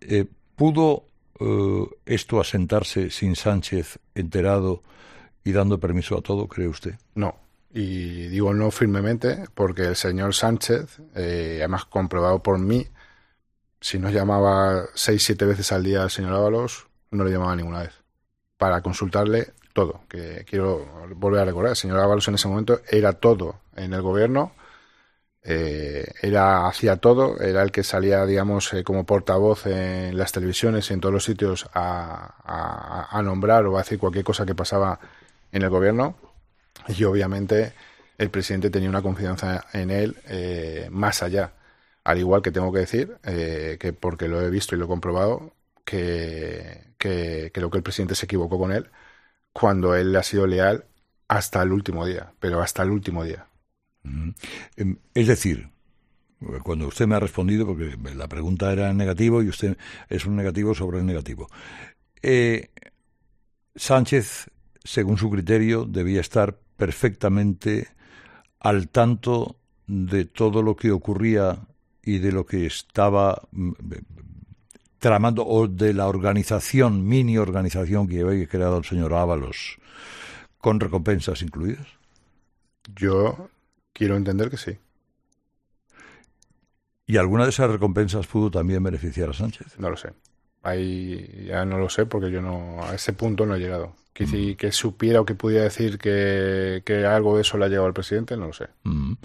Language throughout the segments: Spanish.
¿Pudo esto asentarse sin Sánchez enterado y dando permiso a todo, cree usted? No. Y digo no firmemente porque el señor Sánchez, además comprobado por mí, si no llamaba 6-7 veces al día al señor Ábalos, no le llamaba ninguna vez. Para consultarle todo. Que quiero volver a recordar, el señor Ábalos en ese momento era todo en el gobierno, hacía todo, era el que salía, digamos, como portavoz en las televisiones y en todos los sitios a nombrar o a decir cualquier cosa que pasaba en el gobierno. Y obviamente el presidente tenía una confianza en él más allá. Al igual que tengo que decir, que porque lo he visto y lo he comprobado, que creo que el presidente se equivocó con él cuando él ha sido leal hasta el último día, pero hasta el último día. Es decir, cuando usted me ha respondido, porque la pregunta era en negativo y usted es un negativo sobre el negativo, Sánchez, según su criterio, debía estar perfectamente al tanto de todo lo que ocurría y de lo que estaba tramando, o de la organización, mini organización que había creado el señor Ábalos, con recompensas incluidas. Yo quiero entender que sí. ¿Y alguna de esas recompensas pudo también beneficiar a Sánchez? No lo sé. Ahí ya no lo sé porque yo no a ese punto no he llegado. Que supiera o que pudiera decir que algo de eso le ha llegado al presidente, no lo sé.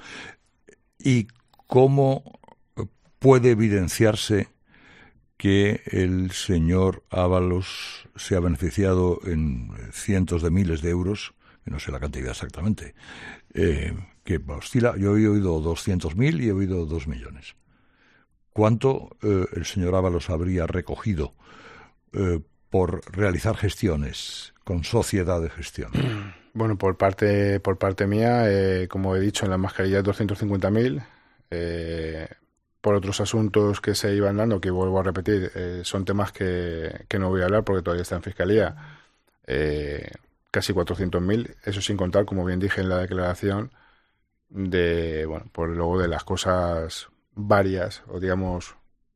¿Y cómo puede evidenciarse que el señor Ábalos se ha beneficiado en cientos de miles de euros, que no sé la cantidad exactamente, que oscila? Yo he oído 200.000 y he oído 2 millones. ¿Cuánto el señor Ábalos habría recogido por realizar gestiones con sociedad de gestión? Bueno, por parte mía, como he dicho, en las mascarillas 250.000. Por otros asuntos que se iban dando, que vuelvo a repetir, son temas que no voy a hablar porque todavía está en fiscalía, casi 400.000, eso sin contar, como bien dije en la declaración, por luego de las cosas varias o digamos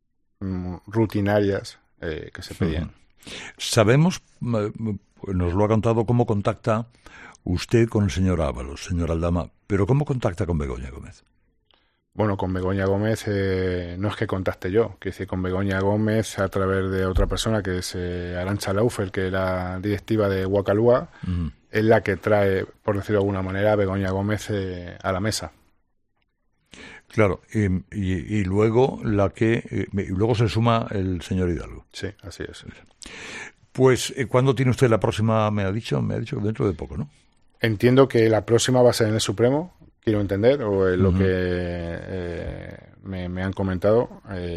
rutinarias que se pedían. Sabemos, nos lo ha contado, cómo contacta usted con el señor Ábalos, señor Aldama, pero ¿cómo contacta con Begoña Gómez? Bueno, con Begoña Gómez no es que contacte yo, quiero decir, con Begoña Gómez a través de otra persona que es Arantxa Laufer, que era directiva de Guacalúa, es la que trae, por decirlo de alguna manera, a Begoña Gómez a la mesa. Claro, y luego luego se suma el señor Hidalgo. Sí, así es. Pues, ¿cuándo tiene usted la próxima? Me ha dicho que dentro de poco, ¿no? Entiendo que la próxima va a ser en el Supremo, quiero entender, o es lo que me han comentado,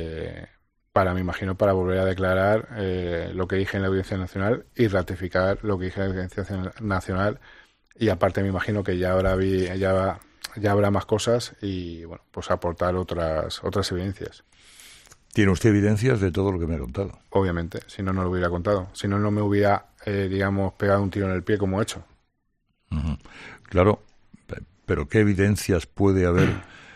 me imagino, para volver a declarar lo que dije en la Audiencia Nacional y ratificar lo que dije en la Audiencia Nacional, y aparte me imagino que ya habrá más cosas y, bueno, pues aportar otras evidencias. ¿Tiene usted evidencias de todo lo que me ha contado? Obviamente, si no, no lo hubiera contado. Si no, no me hubiera, pegado un tiro en el pie como he hecho. Claro, pero ¿qué evidencias puede haber?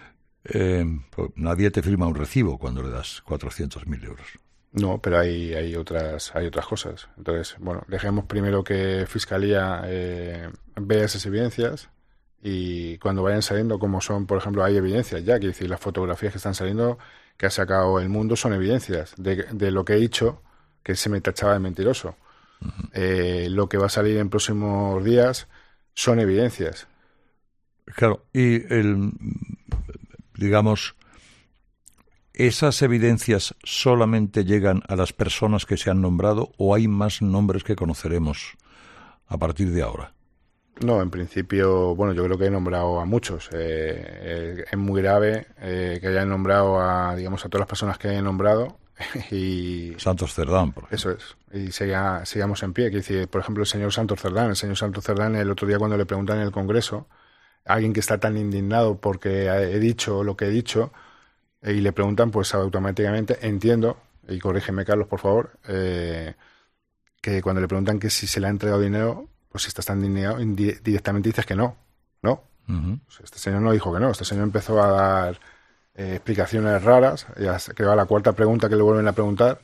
Nadie te firma un recibo cuando le das 400.000 euros. No, pero hay otras cosas. Entonces, bueno, dejemos primero que Fiscalía vea esas evidencias y cuando vayan saliendo, como son, por ejemplo, hay evidencias ya, quiero decir, las fotografías que están saliendo, que ha sacado El Mundo, son evidencias de lo que he dicho, que se me tachaba de mentiroso. Lo que va a salir en próximos días son evidencias. Claro, y digamos, ¿esas evidencias solamente llegan a las personas que se han nombrado o hay más nombres que conoceremos a partir de ahora? No, en principio, bueno, yo creo que he nombrado a muchos. Es muy grave que hayan nombrado a todas las personas que hayan nombrado. Y Santos Cerdán, por ejemplo. Eso es. Y sigamos en pie. Quiero decir, por ejemplo, el señor Santos Cerdán, el otro día cuando le preguntan en el Congreso, alguien que está tan indignado porque he dicho lo que he dicho, y le preguntan, pues automáticamente, entiendo, y corrígeme Carlos, por favor, que cuando le preguntan que si se le ha entregado dinero, pues si estás tan indignado, directamente dices que no. ¿No? Pues este señor no dijo que no. Este señor empezó a dar explicaciones raras, que va a la cuarta pregunta que le vuelven a preguntar,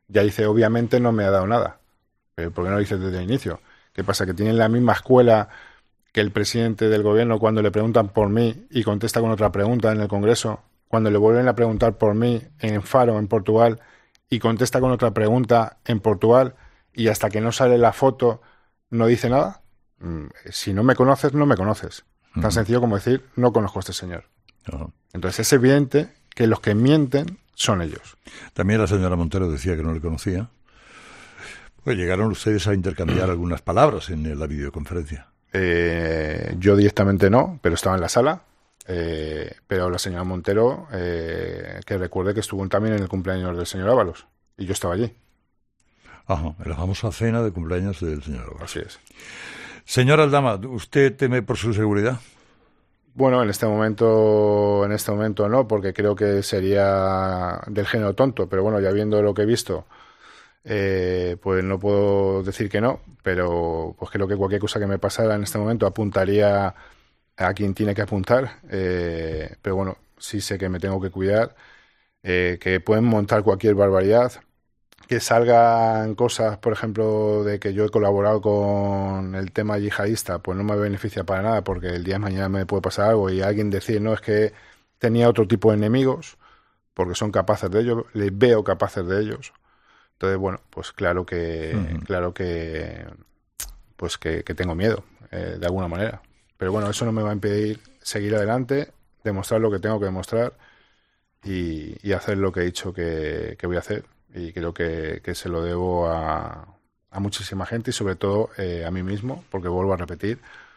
Ya dice, obviamente no me ha dado nada. Pero ¿por qué no lo dices desde el inicio? ¿Qué pasa? ¿Que tienen la misma escuela que el presidente del gobierno cuando le preguntan por mí y contesta con otra pregunta en el Congreso? Cuando le vuelven a preguntar por mí en Faro, en Portugal, y contesta con otra pregunta en Portugal, y hasta que no sale la foto no dice nada. Si no me conoces, no me conoces. Tan sencillo como decir, no conozco a este señor. Entonces es evidente que los que mienten son ellos. También la señora Montero decía que no le conocía. Pues llegaron ustedes a intercambiar algunas palabras en la videoconferencia. Yo directamente no, pero estaba en la sala. Pero la señora Montero, que recuerde que estuvo también en el cumpleaños del señor Ábalos. Y yo estaba allí. Ajá, en la famosa cena de cumpleaños del señor Ábalos. Así es. Señor Aldama, ¿usted teme por su seguridad? Bueno, en este momento no, porque creo que sería del género tonto, pero bueno, ya viendo lo que he visto, pues no puedo decir que no, pero pues creo que cualquier cosa que me pasara en este momento apuntaría a quien tiene que apuntar, pero bueno, sí sé que me tengo que cuidar, que pueden montar cualquier barbaridad, que salgan cosas, por ejemplo, de que yo he colaborado con el tema yihadista, pues no me beneficia para nada, porque el día de mañana me puede pasar algo y alguien decir, no, es que tenía otro tipo de enemigos, porque son capaces de ello, les veo capaces de ellos. Entonces, bueno, pues claro que pues que tengo miedo, de alguna manera. Pero bueno, eso no me va a impedir seguir adelante, demostrar lo que tengo que demostrar y hacer lo que he dicho que voy a hacer. Y creo que se lo debo a muchísima gente y sobre todo a mí mismo, porque vuelvo a repetir,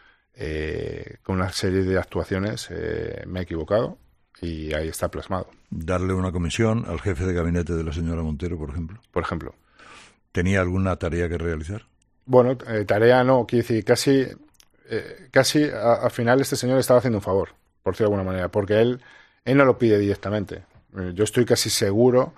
con una serie de actuaciones me he equivocado y ahí está plasmado. Darle una comisión al jefe de gabinete de la señora Montero, por ejemplo. Por ejemplo. ¿Tenía alguna tarea que realizar? Bueno, tarea no, quiero decir, casi al final este señor estaba haciendo un favor, por decirlo de alguna manera, porque él no lo pide directamente. Yo estoy casi seguro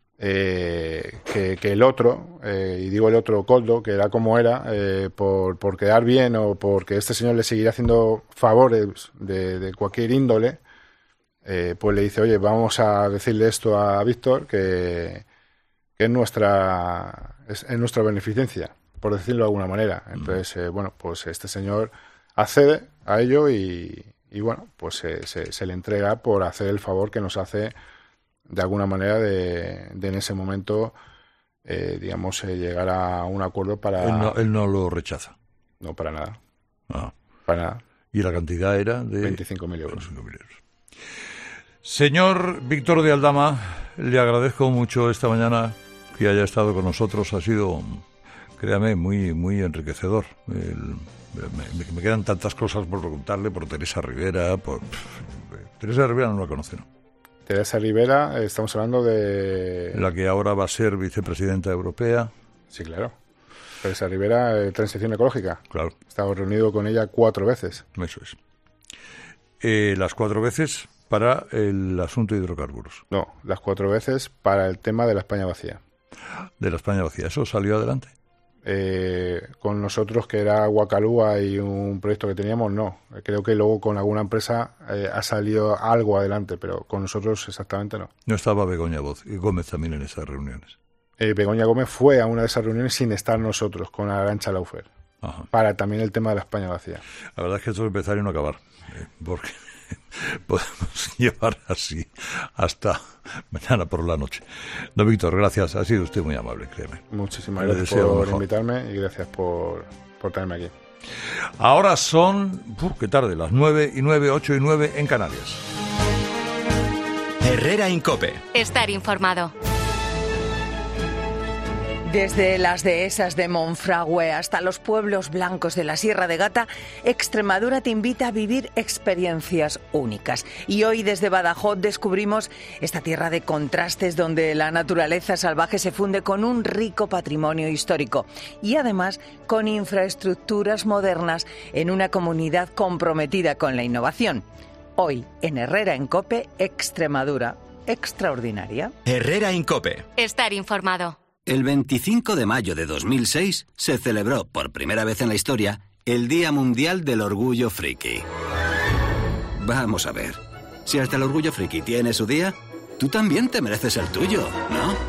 que el otro, y digo el otro Coldo, que era como era, por quedar bien o porque este señor le seguirá haciendo favores de cualquier índole, pues le dice, oye, vamos a decirle esto a Víctor, que es nuestra beneficencia, por decirlo de alguna manera. Entonces, bueno, pues este señor accede a ello y bueno, pues se le entrega por hacer el favor que nos hace de alguna manera de en ese momento, digamos, llegar a un acuerdo para... Él no lo rechaza. No, para nada. Ah. Para nada. ¿Y la cantidad era de...? 25.000 euros. 25.000 euros. Señor Víctor de Aldama, le agradezco mucho esta mañana que haya estado con nosotros. Ha sido, créame, muy, muy enriquecedor. Me quedan tantas cosas por preguntarle por Teresa Rivera. Teresa Rivera no la conoce, ¿no? Teresa Rivera, estamos hablando de... La que ahora va a ser vicepresidenta europea. Sí, claro. Teresa Rivera, Transición Ecológica. Claro. He estado reunido con ella 4 veces. Eso es. Las 4 veces para el asunto de hidrocarburos. No, las 4 veces para el tema de la España vacía. De la España vacía. ¿Eso salió adelante? Con nosotros, que era Guacalúa y un proyecto que teníamos, no. Creo que luego con alguna empresa ha salido algo adelante, pero con nosotros exactamente no. No estaba Begoña Gómez también en esas reuniones. Begoña Gómez fue a una de esas reuniones sin estar nosotros, con Arantxa Laufer, para también el tema de la España vacía. La verdad es que esto es empezar y no acabar, porque podemos llevar así hasta mañana por la noche. Don Víctor, gracias, ha sido usted muy amable, créeme. Muchísimas gracias por invitarme y gracias por tenerme aquí. Ahora son, qué tarde, las 9:09, 8:09 en Canarias. Herrera Incope. Estar informado. Desde las dehesas de Monfragüe hasta los pueblos blancos de la Sierra de Gata, Extremadura te invita a vivir experiencias únicas. Y hoy desde Badajoz descubrimos esta tierra de contrastes donde la naturaleza salvaje se funde con un rico patrimonio histórico y además con infraestructuras modernas en una comunidad comprometida con la innovación. Hoy en Herrera Incope, Extremadura extraordinaria. Herrera Incope. Estar informado. El 25 de mayo de 2006 se celebró por primera vez en la historia el Día Mundial del Orgullo Friki. Vamos a ver, si hasta el Orgullo Friki tiene su día, tú también te mereces el tuyo, ¿no?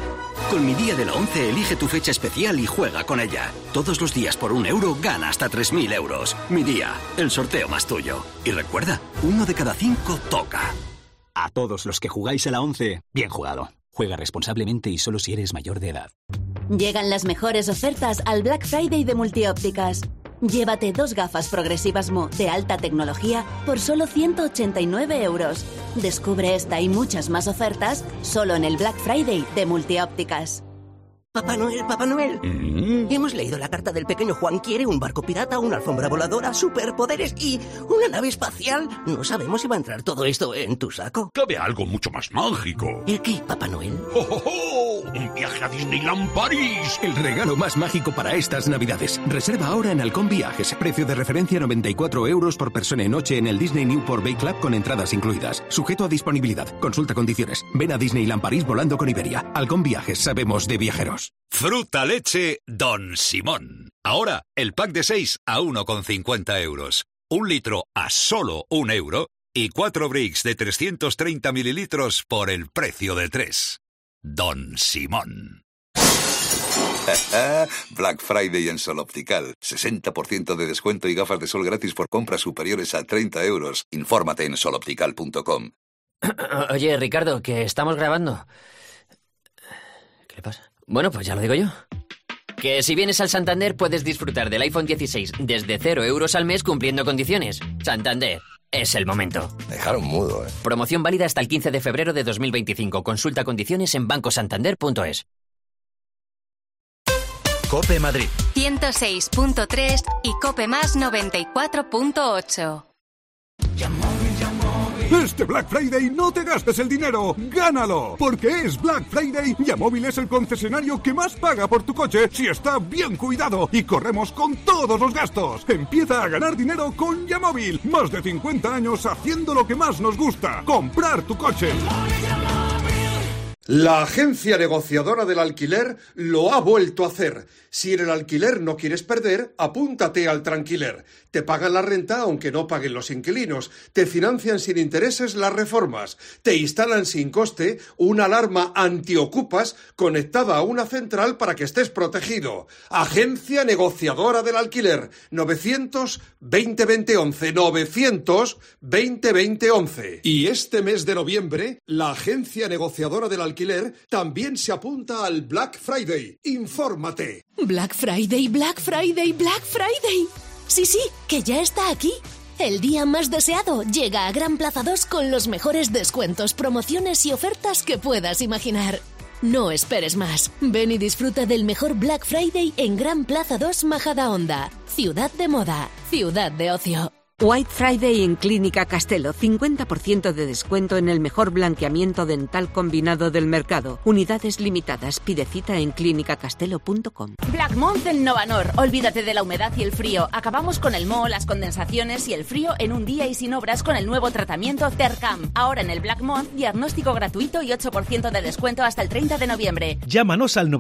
Con Mi Día de la 11 elige tu fecha especial y juega con ella. Todos los días por €1 gana hasta 3.000 euros. Mi Día, el sorteo más tuyo. Y recuerda, 1 de cada 5 toca. A todos los que jugáis a la 11, bien jugado. Juega responsablemente y solo si eres mayor de edad. Llegan las mejores ofertas al Black Friday de Multiópticas. Llévate 2 gafas progresivas Mu de alta tecnología por solo 189 euros. Descubre esta y muchas más ofertas solo en el Black Friday de Multiópticas. Papá Noel. Hemos leído la carta del pequeño Juan. Quiere un barco pirata, una alfombra voladora, superpoderes y una nave espacial. No sabemos si va a entrar todo esto en tu saco. Cabe algo mucho más mágico. ¿El qué, Papá Noel? ¡Oh, oh, oh! ¡Un viaje a Disneyland París! El regalo más mágico para estas Navidades. Reserva ahora en Halcón Viajes. Precio de referencia 94 euros por persona y noche en el Disney Newport Bay Club con entradas incluidas. Sujeto a disponibilidad. Consulta condiciones. Ven a Disneyland París volando con Iberia. Halcón Viajes. Sabemos de viajeros. Fruta leche Don Simón. Ahora, el pack de 6 a 1,50 euros. 1 litro a solo €1 y 4 bricks de 330 mililitros por el precio de 3. Don Simón. Black Friday en Sol Optical. 60% de descuento y gafas de sol gratis por compras superiores a 30 euros. Infórmate en soloptical.com. Oye, Ricardo, que estamos grabando. ¿Qué le pasa? Bueno, pues ya lo digo yo. Que si vienes al Santander puedes disfrutar del iPhone 16 desde 0 euros al mes cumpliendo condiciones. Santander, es el momento. Dejaron mudo, Promoción válida hasta el 15 de febrero de 2025. Consulta condiciones en bancosantander.es. COPE Madrid 106.3 y COPE Más 94.8. Este Black Friday no te gastes el dinero, gánalo, porque es Black Friday. Yamóvil es el concesionario que más paga por tu coche si está bien cuidado y corremos con todos los gastos. Empieza a ganar dinero con Yamóvil. Más de 50 años haciendo lo que más nos gusta, comprar tu coche. La agencia negociadora del alquiler lo ha vuelto a hacer. Si en el alquiler no quieres perder, apúntate al Tranquiler. Te pagan la renta aunque no paguen los inquilinos. Te financian sin intereses las reformas. Te instalan sin coste una alarma antiocupas conectada a una central para que estés protegido. Agencia negociadora del alquiler. 900-2020-11. 900-2020-11. Y este mes de noviembre, la agencia negociadora del alquiler también se apunta al Black Friday. Infórmate. Black Friday, Black Friday, Black Friday. Sí, que ya está aquí. El día más deseado llega a Gran Plaza 2 con los mejores descuentos, promociones y ofertas que puedas imaginar. No esperes más. Ven y disfruta del mejor Black Friday en Gran Plaza 2 Majadahonda. Ciudad de moda, ciudad de ocio. White Friday en Clínica Castelo. 50% de descuento en el mejor blanqueamiento dental combinado del mercado. Unidades limitadas. Pide cita en clinicacastelo.com. Black Month en Novanor. Olvídate de la humedad y el frío. Acabamos con el moho, las condensaciones y el frío en un día y sin obras con el nuevo tratamiento Tercam. Ahora en el Black Month, diagnóstico gratuito y 8% de descuento hasta el 30 de noviembre. Llámanos al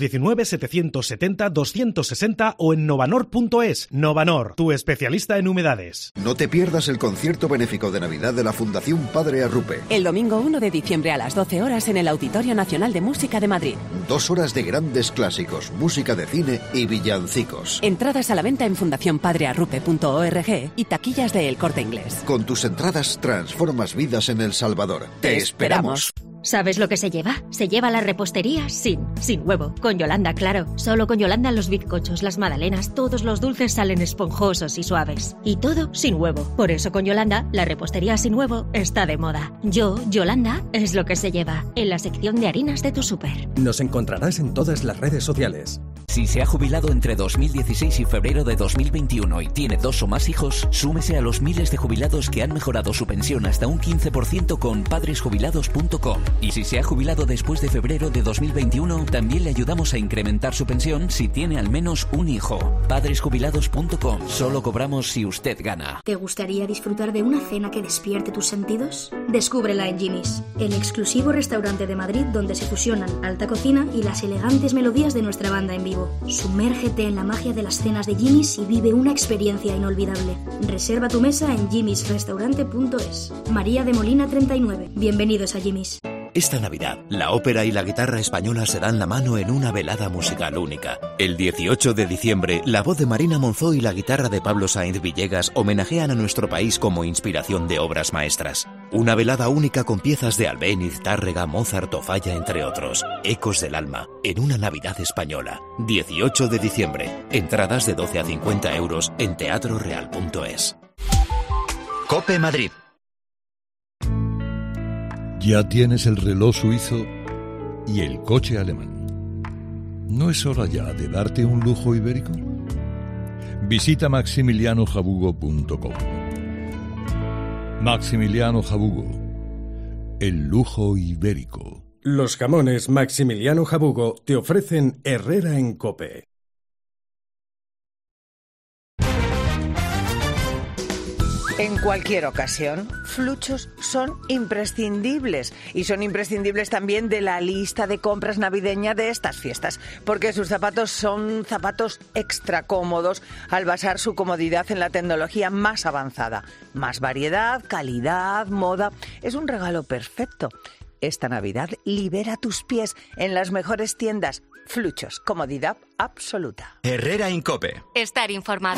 919-770-260 o en novanor.es. Novanor, tu especialista en humedades. No te pierdas el concierto benéfico de Navidad de la Fundación Padre Arrupe. El domingo 1 de diciembre a las 12 horas en el Auditorio Nacional de Música de Madrid. 2 horas de grandes clásicos, música de cine y villancicos. Entradas a la venta en fundacionpadrearrupe.org y taquillas de El Corte Inglés. Con tus entradas transformas vidas en El Salvador. ¡Te esperamos! ¿Sabes lo que se lleva? Se lleva la repostería sin huevo. Con Yolanda, claro. Solo con Yolanda los bizcochos, las magdalenas, todos los dulces salen esponjosos y suaves. Y todo sin huevo. Por eso con Yolanda, la repostería sin huevo está de moda. Yolanda, es lo que se lleva. En la sección de harinas de tu súper. Nos encontrarás en todas las redes sociales. Si se ha jubilado entre 2016 y febrero de 2021 y tiene 2 o más hijos, súmese a los miles de jubilados que han mejorado su pensión hasta un 15% con padresjubilados.com. Y si se ha jubilado después de febrero de 2021, también le ayudamos a incrementar su pensión si tiene al menos un hijo. Padresjubilados.com. Solo cobramos si usted gana. ¿Te gustaría disfrutar de una cena que despierte tus sentidos? Descúbrela en Jimmy's, el exclusivo restaurante de Madrid donde se fusionan alta cocina y las elegantes melodías de nuestra banda en vivo. Sumérgete en la magia de las cenas de Jimmy's y vive una experiencia inolvidable. Reserva tu mesa en jimmysrestaurante.es. María de Molina 39. Bienvenidos a Jimmy's. Esta Navidad, la ópera y la guitarra española se dan la mano en una velada musical única. El 18 de diciembre, la voz de Marina Monzó y la guitarra de Pablo Sainz Villegas homenajean a nuestro país como inspiración de obras maestras. Una velada única con piezas de Albéniz, Tárrega, Mozart o Falla, entre otros. Ecos del alma, en una Navidad española. 18 de diciembre. Entradas de 12 a 50 euros en teatroreal.es. COPE Madrid. Ya tienes el reloj suizo y el coche alemán. ¿No es hora ya de darte un lujo ibérico? Visita maximilianojabugo.com. Maximiliano Jabugo, el lujo ibérico. Los jamones Maximiliano Jabugo te ofrecen Herrera en COPE. En cualquier ocasión, Fluchos son imprescindibles y son imprescindibles también de la lista de compras navideña de estas fiestas, porque sus zapatos son zapatos extra cómodos al basar su comodidad en la tecnología más avanzada. Más variedad, calidad, moda. Es un regalo perfecto. Esta Navidad libera tus pies en las mejores tiendas. Fluchos, comodidad absoluta. Herrera en COPE. Estar informado.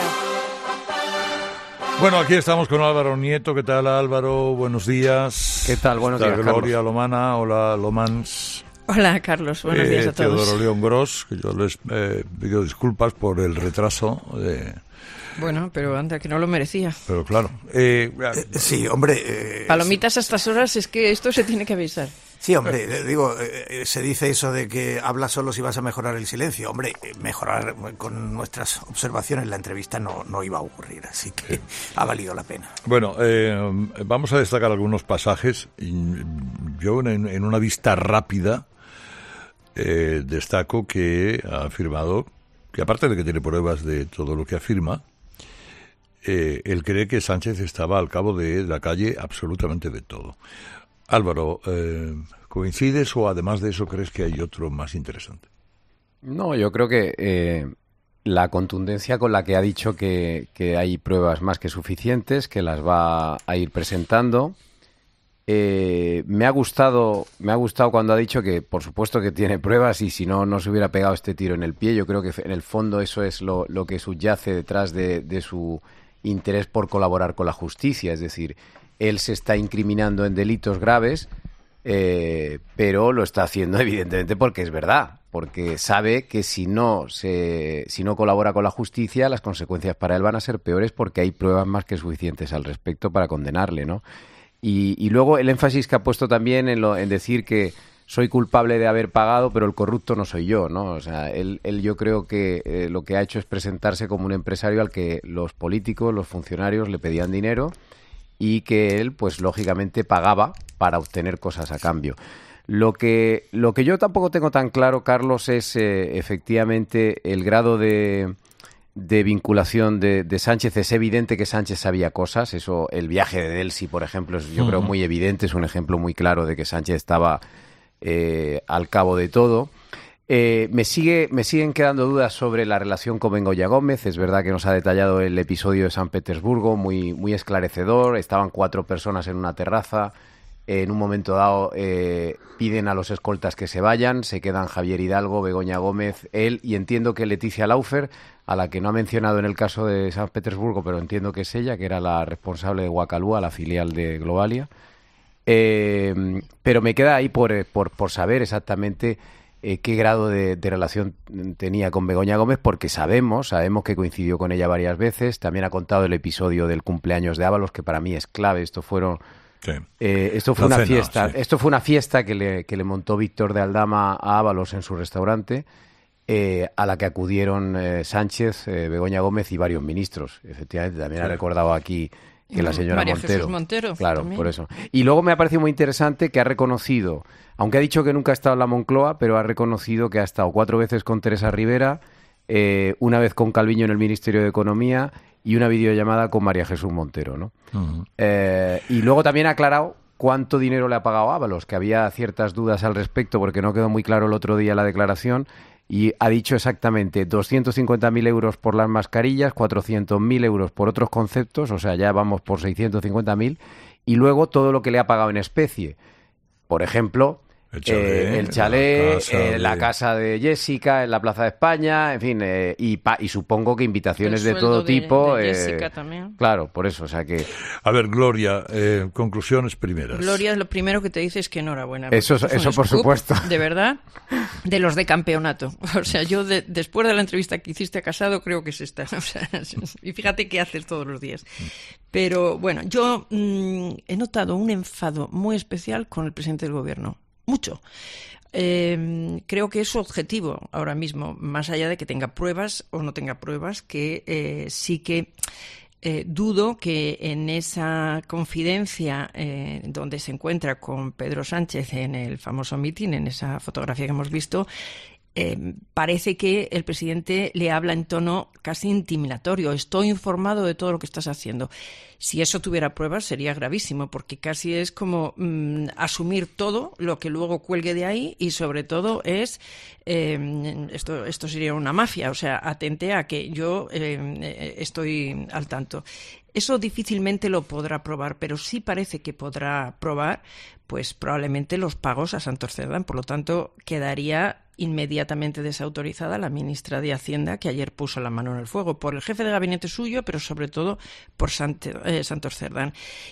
Bueno, aquí estamos con Álvaro Nieto. ¿Qué tal, Álvaro? Buenos días. ¿Qué tal? Buenos días, Gloria Carlos. Lomana. Hola, Lomans. Hola, Carlos. Buenos días a todos. Teodoro León Gros, que yo les pido disculpas por el retraso. Bueno, pero anda, que no lo merecía. Pero claro. Sí, hombre. Palomitas a estas horas, es que esto se tiene que avisar. Sí, hombre, digo, se dice eso de que hablas solo si vas a mejorar el silencio. Hombre, mejorar con nuestras observaciones la entrevista no iba a ocurrir, así que ha valido la pena. Bueno, vamos a destacar algunos pasajes. Yo, en una vista rápida, destaco que ha afirmado que, aparte de que tiene pruebas de todo lo que afirma, él cree que Sánchez estaba al cabo de la calle absolutamente de todo. Álvaro, ¿coincides o además de eso crees que hay otro más interesante? No, yo creo que la contundencia con la que ha dicho que hay pruebas más que suficientes, que las va a ir presentando. Me ha gustado cuando ha dicho que por supuesto que tiene pruebas y si no se hubiera pegado este tiro en el pie. Yo creo que en el fondo eso es lo que subyace detrás de su interés por colaborar con la justicia, es decir, él se está incriminando en delitos graves, pero lo está haciendo evidentemente porque es verdad, porque sabe que si no colabora con la justicia, las consecuencias para él van a ser peores porque hay pruebas más que suficientes al respecto para condenarle, ¿no? Y luego el énfasis que ha puesto también en decir que soy culpable de haber pagado, pero el corrupto no soy yo, ¿no? O sea, él yo creo que lo que ha hecho es presentarse como un empresario al que los políticos, los funcionarios le pedían dinero y que él, pues lógicamente, pagaba para obtener cosas a cambio. Lo que yo tampoco tengo tan claro, Carlos, es efectivamente el grado de vinculación de Sánchez. Es evidente que Sánchez sabía cosas. Eso, el viaje de Delsi, por ejemplo, es yo creo muy evidente. Es un ejemplo muy claro de que Sánchez estaba al cabo de todo. Me siguen quedando dudas sobre la relación con Begoña Gómez. Es verdad que nos ha detallado el episodio de San Petersburgo, muy esclarecedor. Estaban 4 personas en una terraza. En un momento dado piden a los escoltas que se vayan. Se quedan Javier Hidalgo, Begoña Gómez, él y entiendo que Leticia Laufer, a la que no ha mencionado en el caso de San Petersburgo, pero entiendo que es ella, que era la responsable de Guacalúa, la filial de Globalia. Pero me queda ahí por saber exactamente qué grado de relación tenía con Begoña Gómez, porque sabemos que coincidió con ella varias veces. También ha contado el episodio del cumpleaños de Ábalos, que para mí es clave. Esto fue una fiesta que le montó Víctor de Aldama a Ábalos en su restaurante, a la que acudieron Sánchez, Begoña Gómez y varios ministros. Efectivamente, también ha recordado aquí que la señora María Jesús Montero. Claro, también. por eso. Y luego me ha parecido muy interesante que ha reconocido, aunque ha dicho que nunca ha estado en la Moncloa, pero ha reconocido que ha estado 4 veces con Teresa Rivera, una vez con Calviño en el Ministerio de Economía y una videollamada con María Jesús Montero, ¿no? Uh-huh. Y luego también ha aclarado cuánto dinero le ha pagado Ábalos, que había ciertas dudas al respecto porque no quedó muy claro el otro día la declaración, y ha dicho exactamente 250.000 euros por las mascarillas, 400.000 euros por otros conceptos, o sea, ya vamos por 650.000, y luego todo lo que le ha pagado en especie. Por ejemplo, el chalet, la casa de Jessica, en la Plaza de España, en fin, y supongo que invitaciones de todo tipo. De Jessica también. Claro, por eso, o sea que... A ver, Gloria, conclusiones primeras. Gloria, lo primero que te dice es que enhorabuena. Eso por supuesto. De verdad, de los de campeonato. O sea, yo después de la entrevista que hiciste a Casado, creo que es esta. O sea, y fíjate qué haces todos los días. Pero bueno, yo he notado un enfado muy especial con el presidente del gobierno. Mucho. Creo que es su objetivo ahora mismo, más allá de que tenga pruebas o no tenga pruebas, que sí que dudo que en esa confidencia donde se encuentra con Pedro Sánchez en el famoso mitin, en esa fotografía que hemos visto, parece que el presidente le habla en tono casi intimidatorio. Estoy informado de todo lo que estás haciendo. Si eso tuviera pruebas sería gravísimo, porque casi es como asumir todo lo que luego cuelgue de ahí, y sobre todo es esto sería una mafia, o sea, atente a que yo estoy al tanto. Eso difícilmente lo podrá probar, pero sí parece que podrá probar, pues probablemente los pagos a Santos Cerdán. Por lo tanto, quedaría inmediatamente desautorizada la ministra de Hacienda, que ayer puso la mano en el fuego por el jefe de gabinete suyo, pero sobre todo por Santos Cerdán.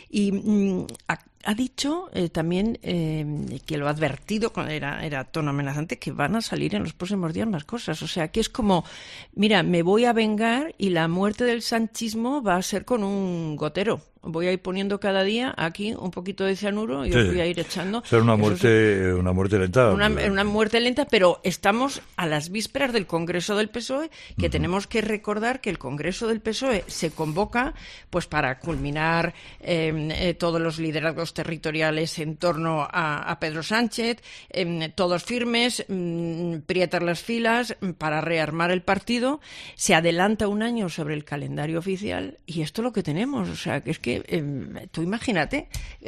Y ha dicho también que lo ha advertido, era tono amenazante, que van a salir en los próximos días más cosas. O sea, que es como, mira, me voy a vengar y la muerte del sanchismo va a ser con un gotero. Voy a ir poniendo cada día aquí un poquito de cianuro y os voy a ir echando. Ser una muerte lenta. Una muerte lenta, pero estamos a las vísperas del Congreso del PSOE, que tenemos que recordar que el Congreso del PSOE se convoca pues para culminar todos los liderazgos territoriales en torno a Pedro Sánchez, todos firmes, prietar las filas para rearmar el partido. Se adelanta un año sobre el calendario oficial y esto es lo que tenemos. O sea, que es que tú imagínate,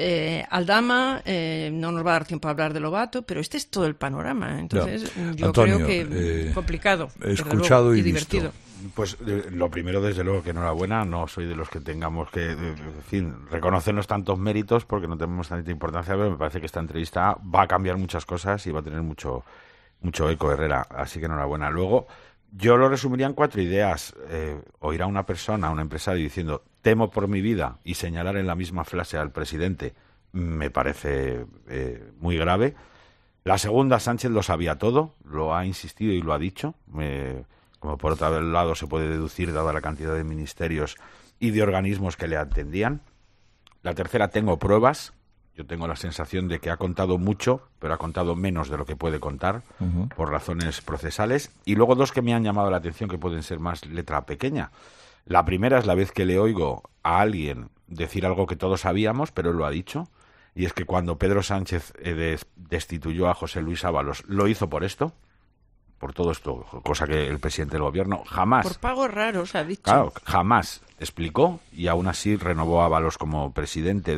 Aldama, no nos va a dar tiempo a hablar de Lobato, pero este es todo el panorama. Entonces, yo Antonio, creo que complicado, escuchado luego, y divertido. Pues lo primero, desde luego, que enhorabuena. No soy de los que tengamos que, en fin, reconocernos tantos méritos porque no tenemos tanta importancia, pero me parece que esta entrevista va a cambiar muchas cosas y va a tener mucho eco, Herrera. Así que enhorabuena. Luego, yo lo resumiría en 4 ideas. Oír a una persona, a un empresario diciendo temo por mi vida y señalar en la misma frase al presidente me parece muy grave. La segunda, Sánchez lo sabía todo, lo ha insistido y lo ha dicho. Como por otro lado se puede deducir, dada la cantidad de ministerios y de organismos que le atendían. La tercera, tengo pruebas. Yo tengo la sensación de que ha contado mucho, pero ha contado menos de lo que puede contar, por razones procesales. Y luego 2 que me han llamado la atención, que pueden ser más letra pequeña. La primera es la vez que le oigo a alguien decir algo que todos sabíamos, pero él lo ha dicho, y es que cuando Pedro Sánchez destituyó a José Luis Ábalos, lo hizo por esto, por todo esto, cosa que el presidente del gobierno jamás... Por pagos raros, ha dicho. Claro, jamás explicó, y aún así renovó a Ábalos como presidente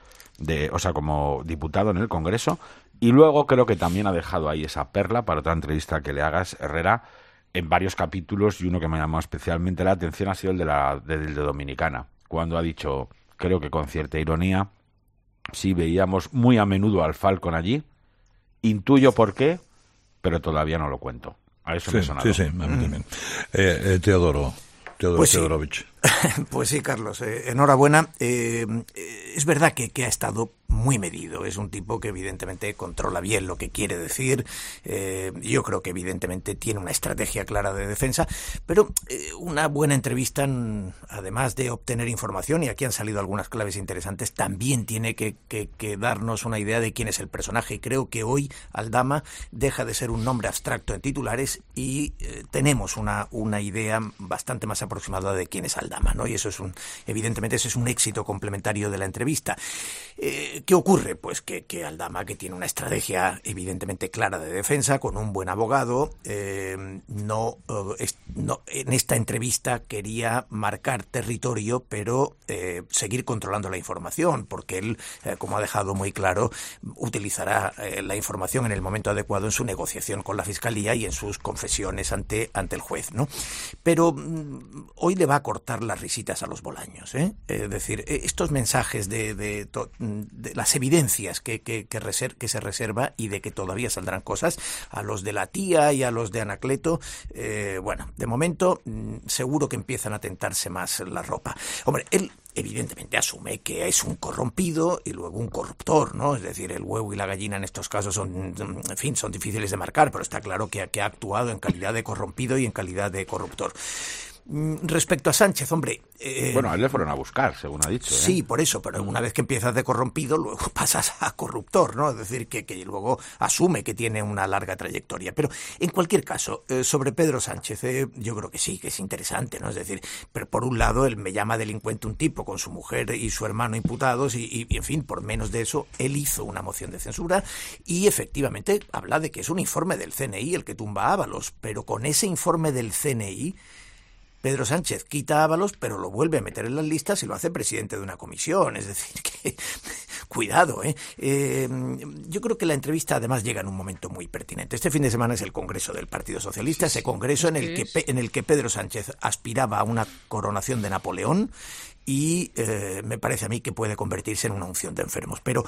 como diputado en el Congreso. Y luego creo que también ha dejado ahí esa perla para otra entrevista que le hagas, Herrera, en varios capítulos, y uno que me llamó especialmente la atención ha sido el de Dominicana, cuando ha dicho, creo que con cierta ironía, sí, veíamos muy a menudo al Falcon allí, intuyo por qué, pero todavía no lo cuento. A eso me ha sonado. Sí, a mí también. Teodoro pues Teodorovich. Pues sí, Carlos, enhorabuena. Es verdad que ha estado muy medido. Es un tipo que evidentemente controla bien lo que quiere decir. Yo creo que evidentemente tiene una estrategia clara de defensa, pero una buena entrevista, además de obtener información, y aquí han salido algunas claves interesantes, también tiene que darnos una idea de quién es el personaje. Y creo que hoy Aldama deja de ser un nombre abstracto en titulares y tenemos una idea bastante más aproximada de quién es Aldama, ¿no? Y eso evidentemente ese es un éxito complementario de la entrevista. ¿Qué ocurre? Pues que Aldama, que tiene una estrategia evidentemente clara de defensa, con un buen abogado, no en esta entrevista quería marcar territorio, pero seguir controlando la información, porque él, como ha dejado muy claro, utilizará la información en el momento adecuado en su negociación con la Fiscalía y en sus confesiones ante el juez, ¿no? Pero hoy le va a cortar dar las risitas a los Bolaños, ¿eh? Es decir, estos mensajes de las evidencias que se reserva y de que todavía saldrán cosas, a los de la tía y a los de Anacleto, bueno, de momento seguro que empiezan a tentarse más la ropa. Hombre, él evidentemente asume que es un corrompido y luego un corruptor, ¿no? Es decir, el huevo y la gallina en estos casos son difíciles de marcar, pero está claro que ha actuado en calidad de corrompido y en calidad de corruptor. Respecto a Sánchez, hombre... bueno, a él le fueron a buscar, según ha dicho. Sí, por eso, pero una vez que empiezas de corrompido, luego pasas a corruptor, ¿no? Es decir, que luego asume que tiene una larga trayectoria. Pero, en cualquier caso, sobre Pedro Sánchez, yo creo que sí, que es interesante, ¿no? Es decir, pero por un lado, él me llama delincuente un tipo con su mujer y su hermano imputados y en fin, por menos de eso, él hizo una moción de censura y, efectivamente, habla de que es un informe del CNI el que tumba a Ábalos, pero con ese informe del CNI... Pedro Sánchez quita a Ábalos, pero lo vuelve a meter en las listas y lo hace presidente de una comisión. Es decir, que cuidado, ¿eh? Yo creo que la entrevista además llega en un momento muy pertinente. Este fin de semana es el Congreso del Partido Socialista, ese congreso en el que Pedro Sánchez aspiraba a una coronación de Napoleón y me parece a mí que puede convertirse en una unción de enfermos. Pero...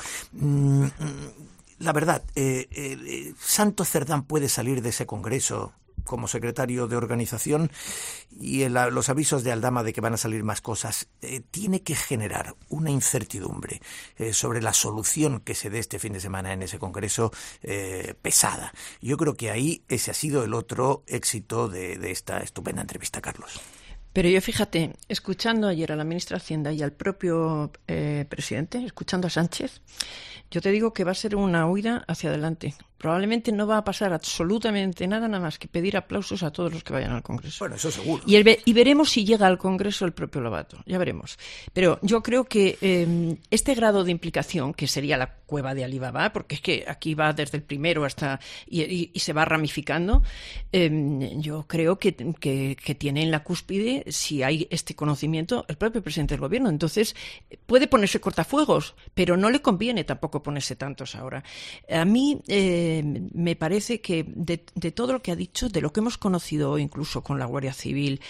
la verdad, Santos Cerdán puede salir de ese congreso como secretario de organización y los avisos de Aldama de que van a salir más cosas, tiene que generar una incertidumbre sobre la solución que se dé este fin de semana en ese congreso pesada. Yo creo que ahí ese ha sido el otro éxito de esta estupenda entrevista, Carlos. Pero yo, fíjate, escuchando ayer a la ministra de Hacienda y al propio presidente, escuchando a Sánchez, yo te digo que va a ser una huida hacia adelante. Probablemente no va a pasar absolutamente nada más que pedir aplausos a todos los que vayan al Congreso. Bueno, eso seguro. Y veremos si llega al Congreso el propio Lobato, ya veremos. Pero yo creo que este grado de implicación, que sería la cueva de Alibaba, porque es que aquí va desde el primero hasta... y se va ramificando, yo creo que tiene en la cúspide, si hay este conocimiento, el propio presidente del Gobierno. Entonces, puede ponerse cortafuegos, pero no le conviene tampoco ponerse tantos ahora. A mí... me parece que de todo lo que ha dicho, de lo que hemos conocido incluso con la Guardia Civil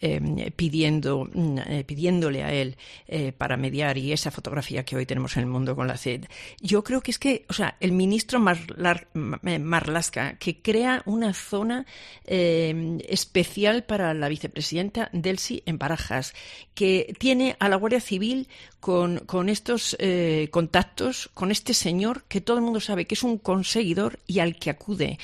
pidiéndole a él para mediar, y esa fotografía que hoy tenemos en El Mundo con la CED, yo creo que es que, o sea, el ministro Marlaska, que crea una zona especial para la vicepresidenta Delcy en Barajas, que tiene a la Guardia Civil con estos contactos, con este señor que todo el mundo sabe que es un conseguidor y al que acude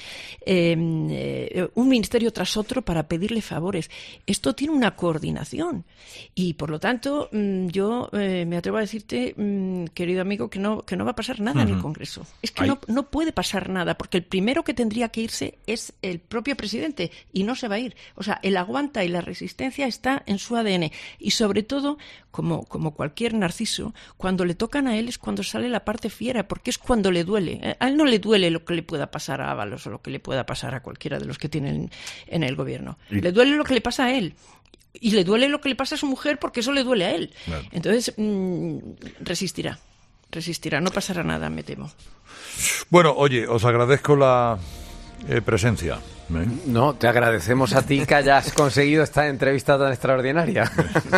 un ministerio tras otro para pedirle favores. Esto tiene una coordinación y, por lo tanto, yo me atrevo a decirte, querido amigo, que no va a pasar nada en el Congreso. Es que no puede pasar nada, porque el primero que tendría que irse es el propio presidente y no se va a ir. O sea, el aguanta y la resistencia está en su ADN y, sobre todo, como cualquier narciso, cuando le tocan a él es cuando sale la parte fiera, porque es cuando le duele. A él no le duele lo que le pueda pasar a Ábalos o lo que le pueda pasar a cualquiera de los que tienen en el Gobierno. Le duele lo que le pasa a él. Y le duele lo que le pasa a su mujer, porque eso le duele a él. Claro. Entonces, resistirá, no pasará nada, me temo. Bueno, oye, os agradezco la presencia. No, te agradecemos a ti que hayas conseguido esta entrevista tan extraordinaria.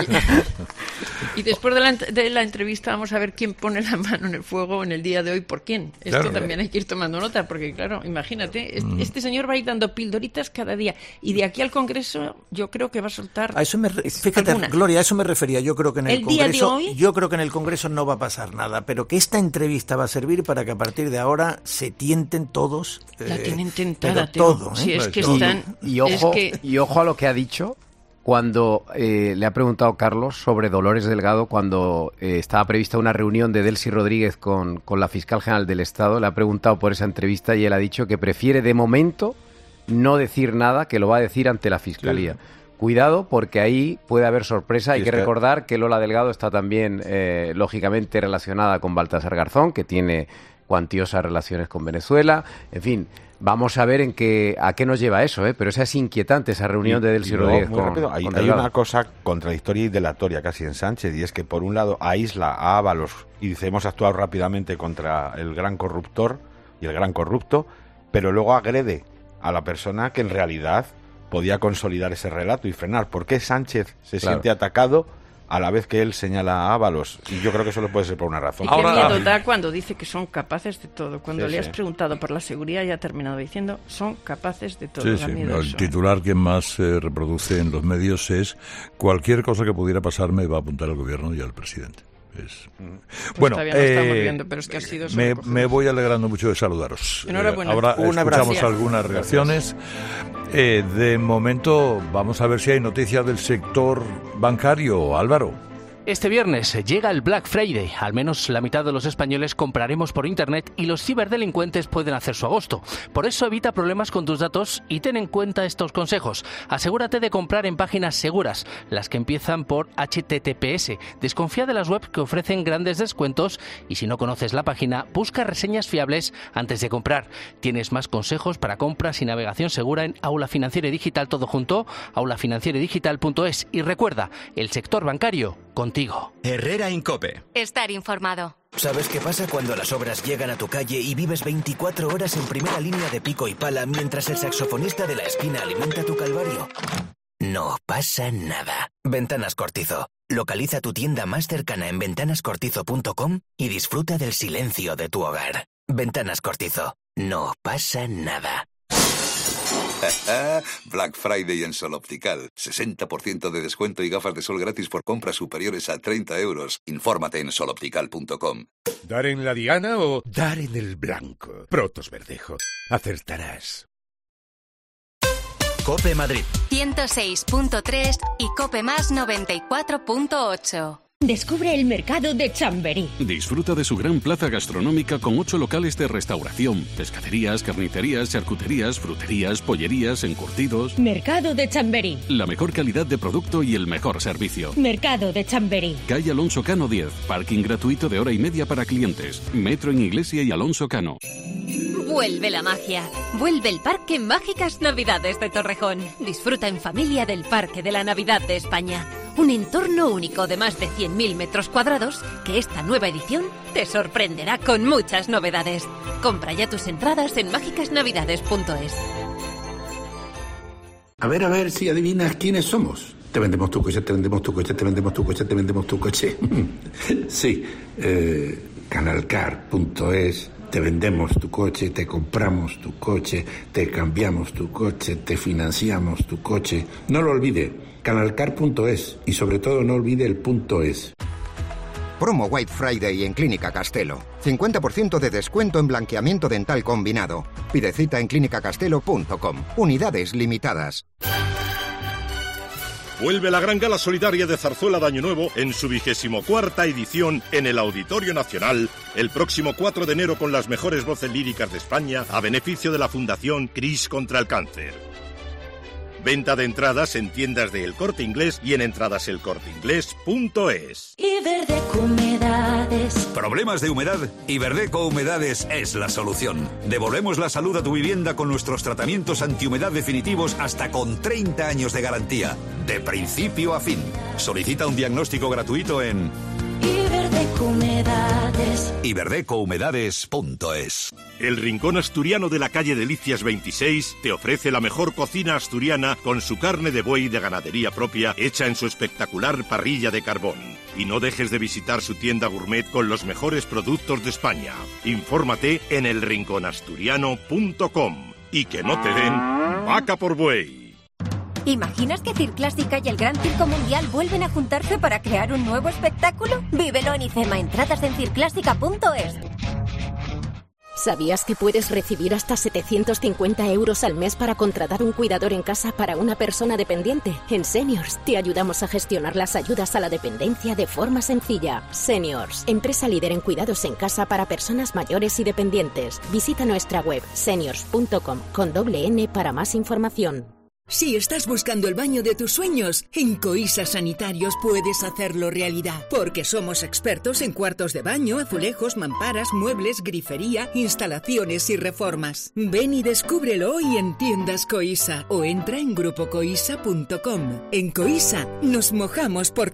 Y después de la entrevista vamos a ver quién pone la mano en el fuego en el día de hoy por quién. Esto claro. También hay que ir tomando nota, porque claro, imagínate, este señor va a ir dando pildoritas cada día y de aquí al Congreso yo creo que va a soltar. Fíjate, alguna. Gloria, a eso me refería. Yo creo que en el Congreso, yo creo que en el Congreso no va a pasar nada, pero que esta entrevista va a servir para que a partir de ahora se tienten todos. La tienen tentada, todo. Si es que están. Y ojo a lo que ha dicho. Cuando le ha preguntado Carlos sobre Dolores Delgado, cuando estaba prevista una reunión de Delcy Rodríguez con la fiscal general del Estado, le ha preguntado por esa entrevista y él ha dicho que prefiere de momento no decir nada, que lo va a decir ante la Fiscalía. Sí. Cuidado, porque ahí puede haber sorpresa. Hay que recordar que Lola Delgado está también, lógicamente, relacionada con Baltasar Garzón, que tiene cuantiosas relaciones con Venezuela. En fin, vamos a ver a qué nos lleva eso, pero esa es inquietante, esa reunión de Delcy Rodríguez con hay una cosa contradictoria y delatoria casi en Sánchez, y es que por un lado aísla a Ábalos y dice hemos actuado rápidamente contra el gran corruptor y el gran corrupto, pero luego agrede a la persona que en realidad podía consolidar ese relato y frenar. ¿Por qué Sánchez se siente atacado a la vez que él señala a Ábalos? Y yo creo que solo puede ser por una razón. Y qué miedo da cuando dice que son capaces de todo. Cuando le has preguntado por la seguridad y ha terminado diciendo son capaces de todo. Sí, el titular que más se reproduce en los medios es: cualquier cosa que pudiera pasarme va a apuntar al gobierno y al presidente. Pues bueno, todavía no estamos viendo, pero es que ha sido me voy alegrando mucho de saludaros. Enhorabuena. Ahora escuchamos algunas reacciones. De momento vamos a ver si hay noticias del sector bancario. Álvaro. Este viernes llega el Black Friday. Al menos la mitad de los españoles compraremos por Internet y los ciberdelincuentes pueden hacer su agosto. Por eso evita problemas con tus datos y ten en cuenta estos consejos. Asegúrate de comprar en páginas seguras, las que empiezan por HTTPS. Desconfía de las webs que ofrecen grandes descuentos y si no conoces la página, busca reseñas fiables antes de comprar. Tienes más consejos para compras y navegación segura en Aula Financiera Digital, todo junto, aulafinancieradigital.es. Y recuerda, el sector bancario contigo. Herrera Incope. Estar informado. ¿Sabes qué pasa cuando las obras llegan a tu calle y vives 24 horas en primera línea de pico y pala mientras el saxofonista de la esquina alimenta tu calvario? No pasa nada. Ventanas Cortizo. Localiza tu tienda más cercana en ventanascortizo.com y disfruta del silencio de tu hogar. Ventanas Cortizo. No pasa nada. Black Friday en Sol Optical. 60% de descuento y gafas de sol gratis por compras superiores a 30 euros. Infórmate en soloptical.com. ¿Dar en la diana o dar en el blanco? Protos Verdejo. Acertarás. Cope Madrid 106.3 y Cope Más 94.8. Descubre el mercado de Chamberí. Disfruta de su gran plaza gastronómica con 8 locales de restauración, pescaderías, carnicerías, charcuterías, fruterías, pollerías, encurtidos. Mercado de Chamberí. La mejor calidad de producto y el mejor servicio. Mercado de Chamberí. Calle Alonso Cano 10, parking gratuito de 1:30 para clientes. Metro en Iglesia y Alonso Cano. Vuelve la magia. Vuelve el Parque Mágicas Navidades de Torrejón. Disfruta en familia del Parque de la Navidad de España. Un entorno único de más de 100.000 metros cuadrados que esta nueva edición te sorprenderá con muchas novedades. Compra ya tus entradas en mágicasnavidades.es. A ver si adivinas quiénes somos. Te vendemos tu coche, te vendemos tu coche, te vendemos tu coche, te vendemos tu coche. Sí, canalcar.es. Te vendemos tu coche, te compramos tu coche, te cambiamos tu coche, te financiamos tu coche. No lo olvide, canalcar.es y sobre todo no olvide el .es. Promo White Friday en Clínica Castelo. 50% de descuento en blanqueamiento dental combinado. Pide cita en clinicacastelo.com. Unidades limitadas. Vuelve la gran gala solidaria de Zarzuela de Año Nuevo en su 24ª edición en el Auditorio Nacional el próximo 4 de enero con las mejores voces líricas de España a beneficio de la Fundación CRIS contra el Cáncer. Venta de entradas en tiendas de El Corte Inglés y en entradaselcorteinglés.es. Iberdeco Humedades. ¿Problemas de humedad? Iberdeco Humedades es la solución. Devolvemos la salud a tu vivienda con nuestros tratamientos antihumedad definitivos hasta con 30 años de garantía, de principio a fin. Solicita un diagnóstico gratuito en Iberdeco Humedades. iberdecohumedades.es. El Rincón Asturiano de la calle Delicias 26 te ofrece la mejor cocina asturiana con su carne de buey de ganadería propia hecha en su espectacular parrilla de carbón. Y no dejes de visitar su tienda gourmet con los mejores productos de España. Infórmate en elrinconasturiano.com y que no te den vaca por buey. ¿Imaginas que Circlásica y el Gran Circo Mundial vuelven a juntarse para crear un nuevo espectáculo? Vívelo en ICEMA, entradas en circlásica.es. ¿Sabías que puedes recibir hasta 750 euros al mes para contratar un cuidador en casa para una persona dependiente? En Seniors te ayudamos a gestionar las ayudas a la dependencia de forma sencilla. Seniors, empresa líder en cuidados en casa para personas mayores y dependientes. Visita nuestra web seniors.com con $N para más información. Si estás buscando el baño de tus sueños, en Coisa Sanitarios puedes hacerlo realidad, porque somos expertos en cuartos de baño, azulejos, mamparas, muebles, grifería, instalaciones y reformas. Ven y descúbrelo hoy en tiendas Coisa o entra en grupocoisa.com. En Coisa nos mojamos por ti.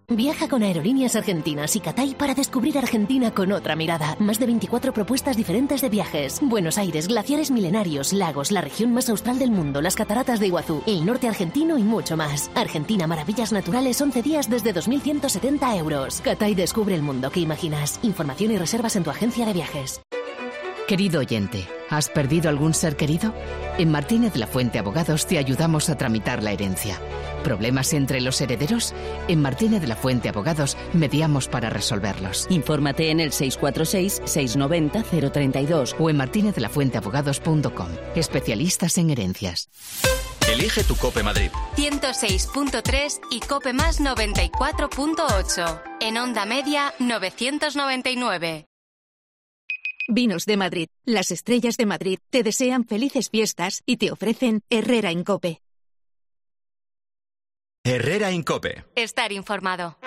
Viaja con Aerolíneas Argentinas y Cathay para descubrir Argentina con otra mirada. Más de 24 propuestas diferentes de viajes. Buenos Aires, glaciares milenarios, lagos, la región más austral del mundo, las cataratas de Iguazú, el norte argentino y mucho más. Argentina, maravillas naturales, 11 días desde 2.170 euros. Cathay descubre el mundo que imaginas. Información y reservas en tu agencia de viajes. Querido oyente, ¿has perdido algún ser querido? En Martínez La Fuente Abogados te ayudamos a tramitar la herencia. ¿Problemas entre los herederos? En Martínez La Fuente Abogados mediamos para resolverlos. Infórmate en el 646-690-032 o en martinezlafuenteabogados.com. Especialistas en herencias. Elige tu Cope Madrid. 106.3 y Cope Más 94.8. En Onda Media 999. Vinos de Madrid. Las estrellas de Madrid te desean felices fiestas y te ofrecen Herrera en Cope. Herrera en Cope. Estar informado.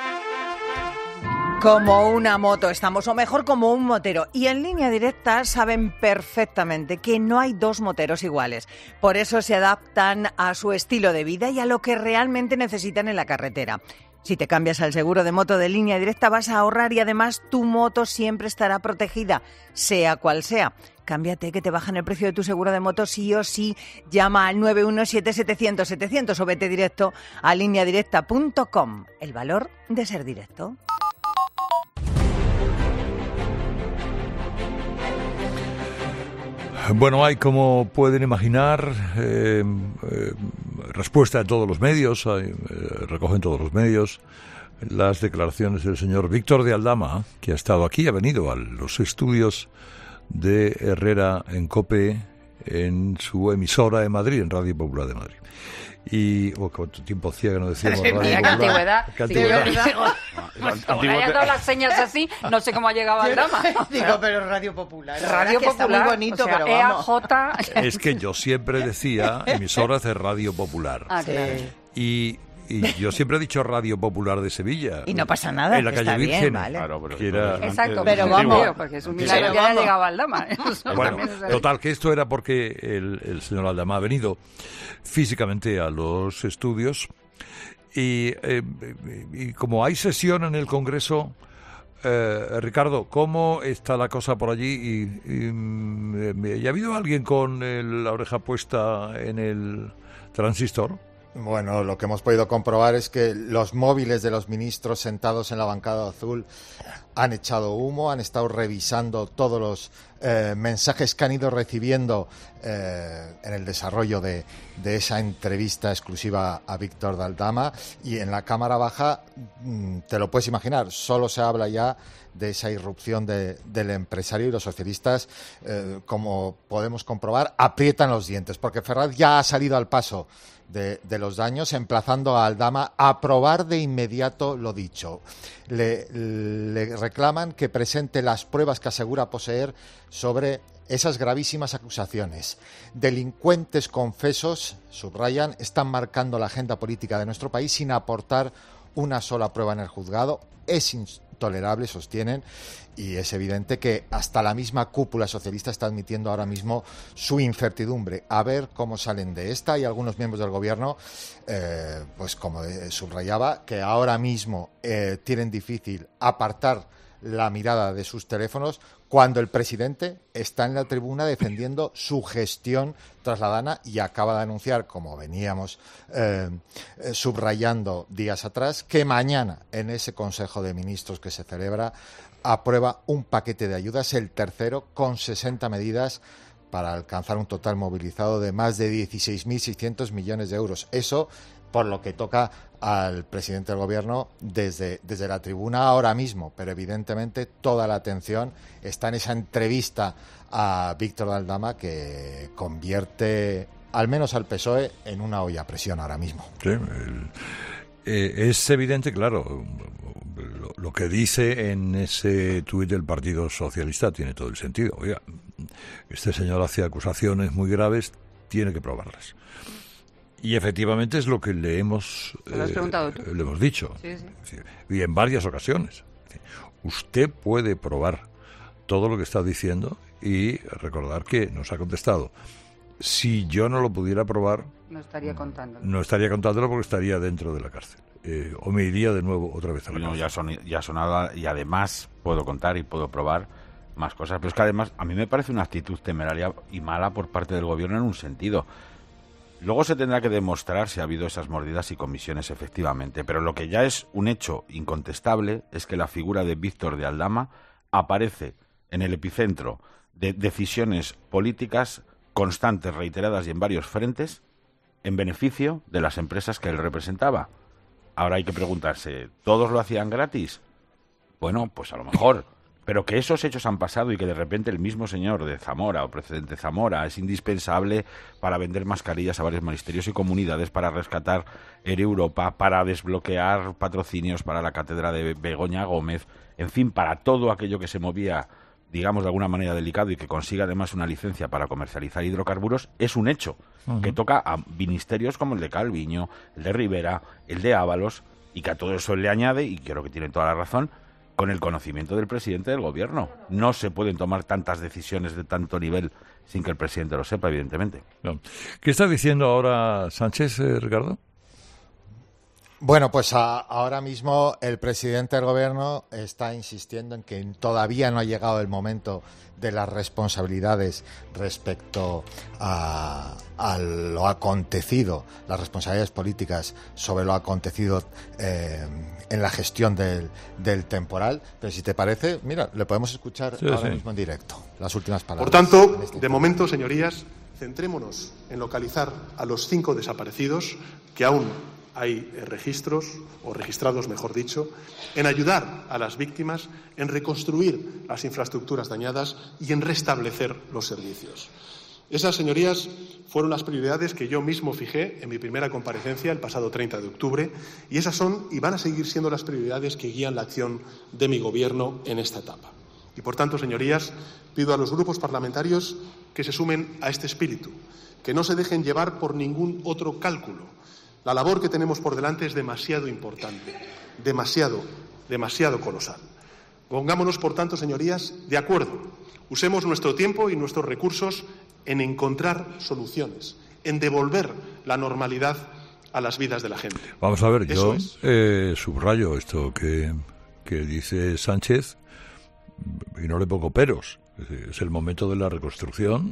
Como una moto estamos, o mejor como un motero. Y en Línea Directa saben perfectamente que no hay dos moteros iguales. Por eso se adaptan a su estilo de vida y a lo que realmente necesitan en la carretera. Si te cambias al seguro de moto de Línea Directa vas a ahorrar y además tu moto siempre estará protegida, sea cual sea. Cámbiate, que te bajan el precio de tu seguro de moto sí o sí. Llama al 917-700-700 o vete directo a lineadirecta.com. El valor de ser directo. Bueno, hay, como pueden imaginar, respuesta de todos los medios, recogen todos los medios las declaraciones del señor Víctor de Aldama, que ha estado aquí, ha venido a los estudios de Herrera en COPE en su emisora en Madrid, en Radio Popular de Madrid. Y cuánto tiempo hacía que no decíamos Radio Mira, Popular. qué antigüedad. Ahora ya todas las señas así, no sé cómo ha llegado al drama. Digo, pero Radio Popular. Radio Popular, está muy bonito, o sea, pero vamos. EAJ. Es que yo siempre decía emisoras de Radio Popular. Ah, claro. Y yo siempre he dicho Radio Popular de Sevilla. Y no pasa nada, en la que calle está Virgen. bien, ¿vale? Claro, pero que era Exacto, pero vamos, vamos. porque es un milagro que haya llegado al Aldama. Bueno, total, que esto era porque el señor Aldama ha venido físicamente a los estudios y como hay sesión en el Congreso, Ricardo, ¿cómo está la cosa por allí? ¿Y ha habido alguien con la oreja puesta en el transistor? Bueno, lo que hemos podido comprobar es que los móviles de los ministros sentados en la bancada azul han echado humo, han estado revisando todos los mensajes que han ido recibiendo en el desarrollo de esa entrevista exclusiva a Víctor de Aldama, y en la Cámara Baja, te lo puedes imaginar, solo se habla ya de esa irrupción del empresario, y los socialistas, como podemos comprobar, aprietan los dientes, porque Ferraz ya ha salido al paso de los daños, emplazando a Aldama a aprobar de inmediato lo dicho. Le reclaman que presente las pruebas que asegura poseer sobre esas gravísimas acusaciones. Delincuentes confesos, subrayan, están marcando la agenda política de nuestro país sin aportar una sola prueba en el juzgado. Es intolerable, sostienen, y es evidente que hasta la misma cúpula socialista está admitiendo ahora mismo su incertidumbre. A ver cómo salen de esta, y algunos miembros del gobierno, pues como subrayaba, que ahora mismo tienen difícil apartar la mirada de sus teléfonos cuando el presidente está en la tribuna defendiendo su gestión trasladana y acaba de anunciar, como veníamos subrayando días atrás, que mañana en ese Consejo de Ministros que se celebra aprueba un paquete de ayudas, el tercero, con 60 medidas para alcanzar un total movilizado de más de 16.600 millones de euros. Eso por lo que toca al presidente del gobierno desde la tribuna ahora mismo, pero evidentemente toda la atención está en esa entrevista a Víctor de Aldama, que convierte al menos al PSOE en una olla a presión ahora mismo. Sí, es evidente, claro, lo que dice en ese tuit del Partido Socialista tiene todo el sentido. Oiga, este señor hace acusaciones muy graves, tiene que probarlas. Y efectivamente es lo que le hemos dicho, sí. Y en varias ocasiones. Usted puede probar todo lo que está diciendo, y recordar que nos ha contestado: si yo no lo pudiera probar, no estaría contándolo. No estaría contándolo porque estaría dentro de la cárcel. o me iría de nuevo otra vez a la cárcel. Ya ha sonado, y además puedo contar y puedo probar más cosas, pero es que además a mí me parece una actitud temeraria y mala por parte del gobierno en un sentido. Luego se tendrá que demostrar si ha habido esas mordidas y comisiones efectivamente, pero lo que ya es un hecho incontestable es que la figura de Víctor de Aldama aparece en el epicentro de decisiones políticas constantes, reiteradas y en varios frentes, en beneficio de las empresas que él representaba. Ahora hay que preguntarse, ¿todos lo hacían gratis? Bueno, pues a lo mejor, pero que esos hechos han pasado y que de repente el mismo señor de Zamora o presidente Zamora es indispensable para vender mascarillas a varios ministerios y comunidades, para rescatar Air Europa, para desbloquear patrocinios para la cátedra de Begoña Gómez, en fin, para todo aquello que se movía, digamos, de alguna manera delicado y que consiga además una licencia para comercializar hidrocarburos, es un hecho que toca a ministerios como el de Calviño, el de Rivera, el de Ábalos, y que a todo eso le añade, y creo que tiene toda la razón, con el conocimiento del presidente del gobierno. No se pueden tomar tantas decisiones de tanto nivel sin que el presidente lo sepa, evidentemente. No. ¿Qué está diciendo ahora Sánchez, Ricardo? Bueno, pues ahora mismo el presidente del gobierno está insistiendo en que todavía no ha llegado el momento de las responsabilidades respecto a lo acontecido, las responsabilidades políticas sobre lo acontecido en la gestión del temporal. Pero si te parece, mira, le podemos escuchar ahora mismo en directo las últimas palabras. Por tanto, de momento, señorías, centrémonos en localizar a los 5 desaparecidos que aún hay registros, o registrados, mejor dicho, en ayudar a las víctimas, en reconstruir las infraestructuras dañadas y en restablecer los servicios. Esas, señorías, fueron las prioridades que yo mismo fijé en mi primera comparecencia el pasado 30 de octubre, y esas son y van a seguir siendo las prioridades que guían la acción de mi Gobierno en esta etapa. Y, por tanto, señorías, pido a los grupos parlamentarios que se sumen a este espíritu, que no se dejen llevar por ningún otro cálculo. La labor que tenemos por delante es demasiado importante, demasiado colosal. Pongámonos, por tanto, señorías, de acuerdo. Usemos nuestro tiempo y nuestros recursos en encontrar soluciones, en devolver la normalidad a las vidas de la gente. Vamos a ver, yo subrayo esto que dice Sánchez y no le pongo peros. Es el momento de la reconstrucción.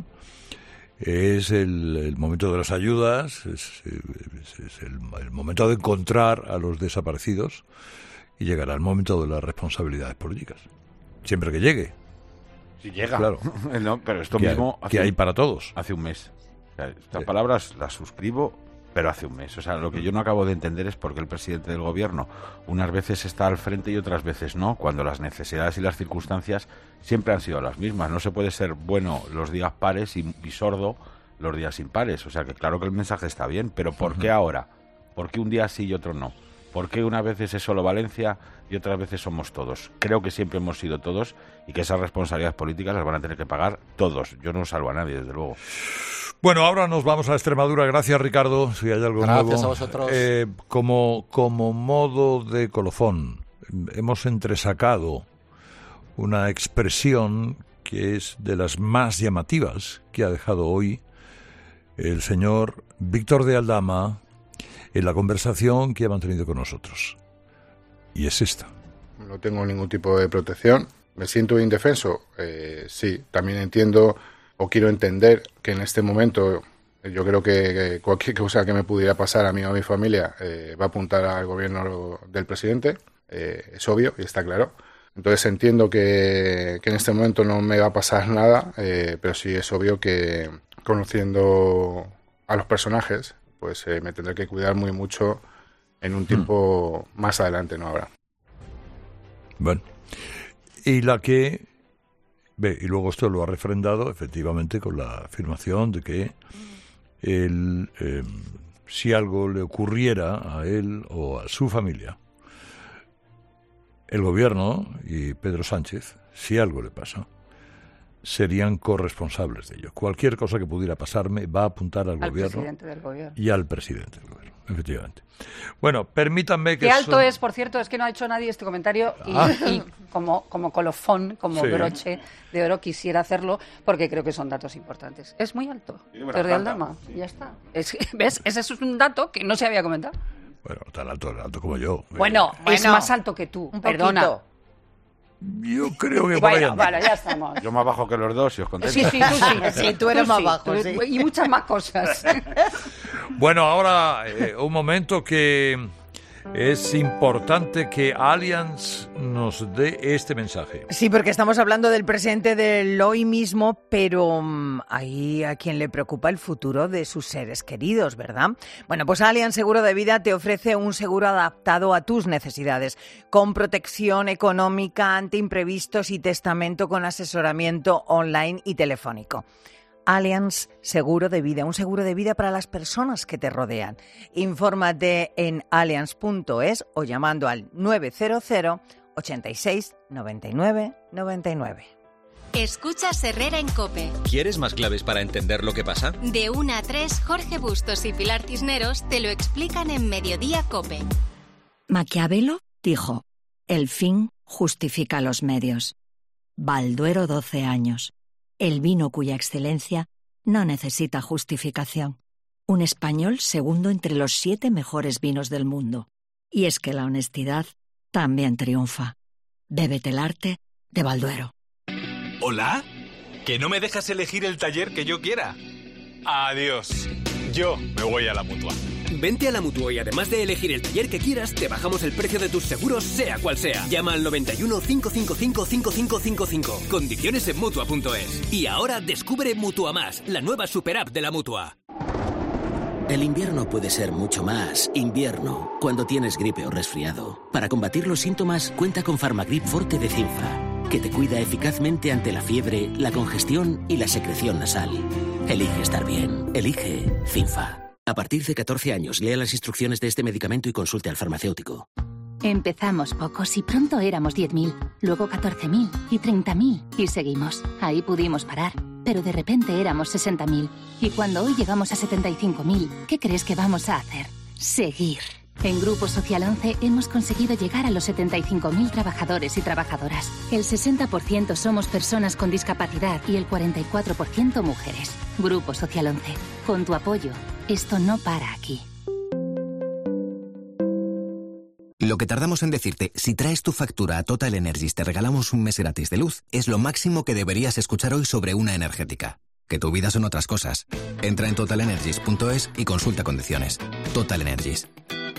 Es el momento de las ayudas, es el momento de encontrar a los desaparecidos, y llegará el momento de las responsabilidades políticas. Siempre que llegue. Si llega. Claro. No, pero esto mismo... Que hay para todos. Hace un mes. O sea, estas palabras las suscribo, pero hace un mes. O sea, lo que yo no acabo de entender es por qué el presidente del gobierno unas veces está al frente y otras veces no, cuando las necesidades y las circunstancias siempre han sido las mismas. No se puede ser bueno los días pares y sordo los días impares. O sea, que claro que el mensaje está bien, pero ¿por qué ahora? ¿Por qué un día sí y otro no? ¿Por qué unas veces es solo Valencia y otras veces somos todos? Creo que siempre hemos sido todos y que esas responsabilidades políticas las van a tener que pagar todos. Yo no salvo a nadie, desde luego. Bueno, ahora nos vamos a Extremadura. Gracias, Ricardo. Si hay algo nuevo. Gracias a vosotros. Como modo de colofón, hemos entresacado una expresión que es de las más llamativas que ha dejado hoy el señor Víctor de Aldama en la conversación que ha mantenido con nosotros. Y es esta. No tengo ningún tipo de protección. ¿Me siento indefenso? Sí, también entiendo o quiero entender que en este momento yo creo que cualquier cosa que me pudiera pasar a mí o a mi familia va a apuntar al gobierno del presidente. Es obvio y está claro. Entonces entiendo que en este momento no me va a pasar nada, pero sí es obvio que conociendo a los personajes, pues me tendré que cuidar muy mucho en un tiempo más adelante, no ahora. Bueno, y la que... y luego esto lo ha refrendado efectivamente con la afirmación de que él, si algo le ocurriera a él o a su familia, el gobierno y Pedro Sánchez, si algo le pasa, serían corresponsables de ello. Cualquier cosa que pudiera pasarme va a apuntar al gobierno, presidente del gobierno y al presidente del gobierno, efectivamente. Bueno, permítanme que... Qué alto es, por cierto, es que no ha hecho nadie este comentario y como colofón, como broche de oro quisiera hacerlo porque creo que son datos importantes. Es muy alto, Víctor de Aldama, ya está. ¿Ves? Ese es un dato que no se había comentado. Bueno, tan alto como yo. Bueno, es más alto que tú, perdona. Poquito. Yo creo que por ahí anda. Bueno, ya estamos. Yo más bajo que los dos, si os contéis. Sí, tú sí. Sí, tú eres más bajo, sí. Y muchas más cosas. Bueno, ahora un momento que es importante que Allianz nos dé este mensaje. Sí, porque estamos hablando del presente del hoy mismo, pero hay a quien le preocupa el futuro de sus seres queridos, ¿verdad? Bueno, pues Allianz Seguro de Vida te ofrece un seguro adaptado a tus necesidades, con protección económica ante imprevistos y testamento con asesoramiento online y telefónico. Allianz Seguro de Vida, un seguro de vida para las personas que te rodean. Infórmate en allianz.es o llamando al 900 86 99 99. Escuchas Herrera en COPE. ¿Quieres más claves para entender lo que pasa? De 1 a 3, Jorge Bustos y Pilar Cisneros te lo explican en Mediodía COPE. Maquiavelo dijo, el fin justifica los medios. Balduero 12 años. El vino cuya excelencia no necesita justificación. Un español segundo entre los 7 mejores vinos del mundo. Y es que la honestidad también triunfa. Bébete el arte de Balduero. ¿Hola? ¿Que no me dejas elegir el taller que yo quiera? Adiós. Yo me voy a la Mutua. Vente a la Mutua y además de elegir el taller que quieras, te bajamos el precio de tus seguros, sea cual sea. Llama al 91 555 5555. Condiciones en Mutua.es. Y ahora descubre Mutua Más, la nueva superapp de la Mutua. El invierno puede ser mucho más invierno cuando tienes gripe o resfriado. Para combatir los síntomas, cuenta con Farmagrip Forte de Cinfa, que te cuida eficazmente ante la fiebre, la congestión y la secreción nasal. Elige estar bien. Elige Cinfa. A partir de 14 años, lea las instrucciones de este medicamento y consulte al farmacéutico. Empezamos pocos y pronto éramos 10.000, luego 14.000 y 30.000 y seguimos. Ahí pudimos parar, pero de repente éramos 60.000 y cuando hoy llegamos a 75.000, ¿qué crees que vamos a hacer? Seguir. En Grupo Social 11 hemos conseguido llegar a los 75.000 trabajadores y trabajadoras. El 60% somos personas con discapacidad y el 44% mujeres. Grupo Social 11. Con tu apoyo, esto no para aquí. Lo que tardamos en decirte, si traes tu factura a Total Energies te regalamos un mes gratis de luz, es lo máximo que deberías escuchar hoy sobre una energética. Que tu vida son otras cosas. Entra en totalenergies.es y consulta condiciones. Total Energies.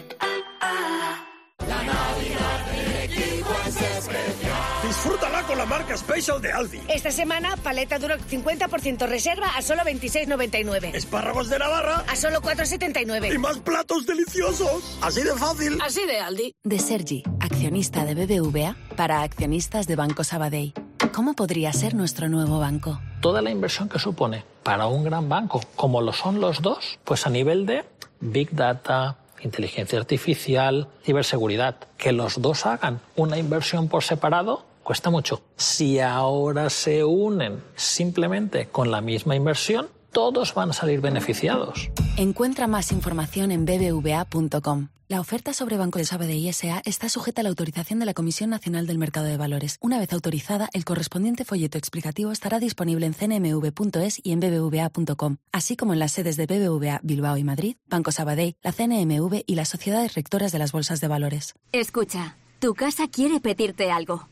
Disfrútala con la marca Special de Aldi. Esta semana, paleta Duroc 50% reserva a solo 26,99. Espárragos de Navarra a solo 4,79. Y más platos deliciosos. Así de fácil. Así de Aldi. De Sergi, accionista de BBVA para accionistas de Banco Sabadell. ¿Cómo podría ser nuestro nuevo banco? Toda la inversión que supone para un gran banco, como lo son los dos, pues a nivel de Big Data, inteligencia artificial, ciberseguridad, que los dos hagan una inversión por separado, cuesta mucho. Si ahora se unen simplemente con la misma inversión, todos van a salir beneficiados. Encuentra más información en bbva.com. La oferta sobre Banco de Sabadell S.A. está sujeta a la autorización de la Comisión Nacional del Mercado de Valores. Una vez autorizada, el correspondiente folleto explicativo estará disponible en cnmv.es y en bbva.com, así como en las sedes de BBVA Bilbao y Madrid, Banco Sabadell, la CNMV y las sociedades rectoras de las bolsas de valores. Escucha, tu casa quiere pedirte algo.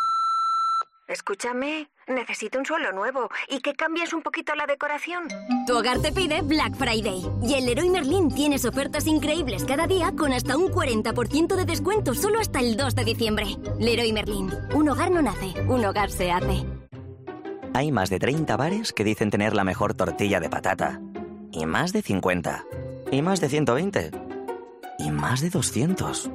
Escúchame, necesito un suelo nuevo y que cambies un poquito la decoración. Tu hogar te pide Black Friday. Y en Leroy Merlin tienes ofertas increíbles cada día con hasta un 40% de descuento solo hasta el 2 de diciembre. Leroy Merlin. Un hogar no nace, un hogar se hace. Hay más de 30 bares que dicen tener la mejor tortilla de patata. Y más de 50. Y más de 120. Y más de 200.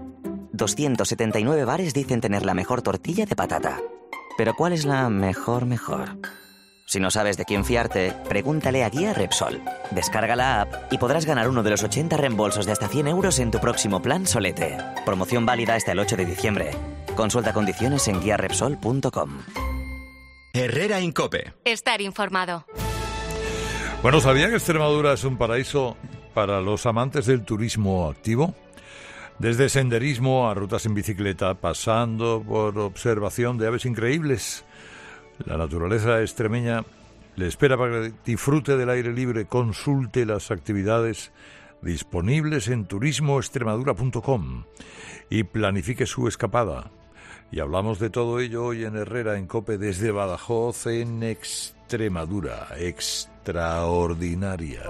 279 bares dicen tener la mejor tortilla de patata. Pero ¿cuál es la mejor? Si no sabes de quién fiarte, pregúntale a Guía Repsol. Descarga la app y podrás ganar uno de los 80 reembolsos de hasta 100 euros en tu próximo plan Solete. Promoción válida hasta el 8 de diciembre. Consulta condiciones en guiarepsol.com. Herrera en COPE. Estar informado. Bueno, ¿sabían que Extremadura es un paraíso para los amantes del turismo activo? Desde senderismo a rutas en bicicleta, pasando por observación de aves increíbles. La naturaleza extremeña le espera para que disfrute del aire libre, consulte las actividades disponibles en turismoextremadura.com, y planifique su escapada. Y hablamos de todo ello hoy en Herrera en COPE desde Badajoz, en Extremadura. Extraordinaria.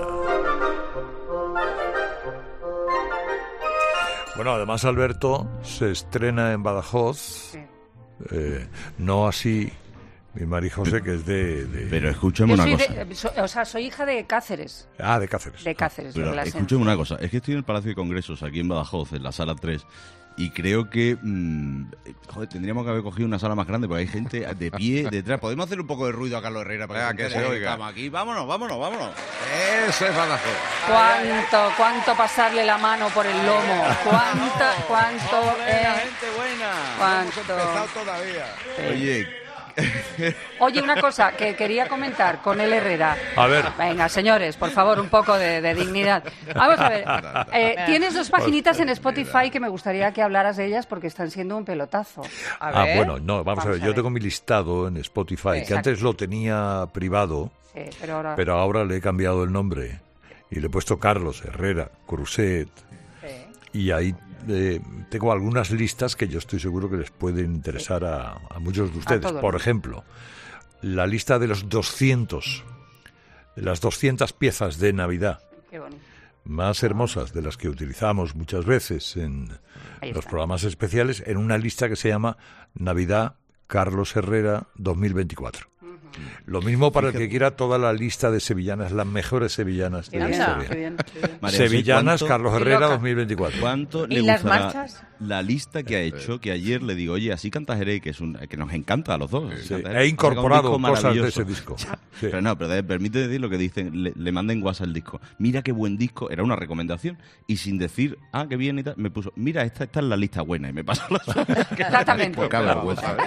Bueno, además, Alberto, se estrena en Badajoz, sí. No así mi María José, que es de... Pero escúchame una cosa. Soy hija de Cáceres. Ah, de Cáceres. De Cáceres. Pero escúchame una cosa. Es que estoy en el Palacio de Congresos, aquí en Badajoz, en la Sala 3, y creo que... tendríamos que haber cogido una sala más grande, porque hay gente de pie detrás. ¿Podemos hacer un poco de ruido a Carlos Herrera para que se oiga? Estamos aquí. Vámonos. Eso es Badajoz. ¿Cuánto pasarle la mano por el lomo? ¿Cuánto? Gente buena. ¿Cuánto? No hemos empezado todavía. Sí. Oye, una cosa que quería comentar con el Herrera. A ver. Venga, señores, por favor, un poco de dignidad. Vamos a ver. Tienes 2 paginitas en Spotify que me gustaría que hablaras de ellas porque están siendo un pelotazo. Vamos a ver. Yo tengo mi listado en Spotify, que antes lo tenía privado, pero ahora le he cambiado el nombre y le he puesto Carlos Herrera Cruzet. Y ahí tengo algunas listas que yo estoy seguro que les pueden interesar a muchos de ustedes. Por ejemplo, la lista de las 200 piezas de Navidad más hermosas de las que utilizamos muchas veces en los programas especiales, en una lista que se llama Navidad Carlos Herrera 2024. Lo mismo para el que quiera toda la lista de sevillanas, las mejores sevillanas de la historia. Qué bien. Sevillanas, Carlos Herrera 2024. ¿Cuánto le gustará la lista que ha hecho? Que ayer le digo, oye, así canta Jerez, que nos encanta a los dos. Sí. He incorporado cosas de ese disco. Sí. Pero permite decir lo que dicen, le manden WhatsApp el disco. Mira qué buen disco, era una recomendación. Y sin decir, qué bien y tal, me puso, mira, esta es la lista buena. Y me pasó la Exactamente. Poca vergüenza.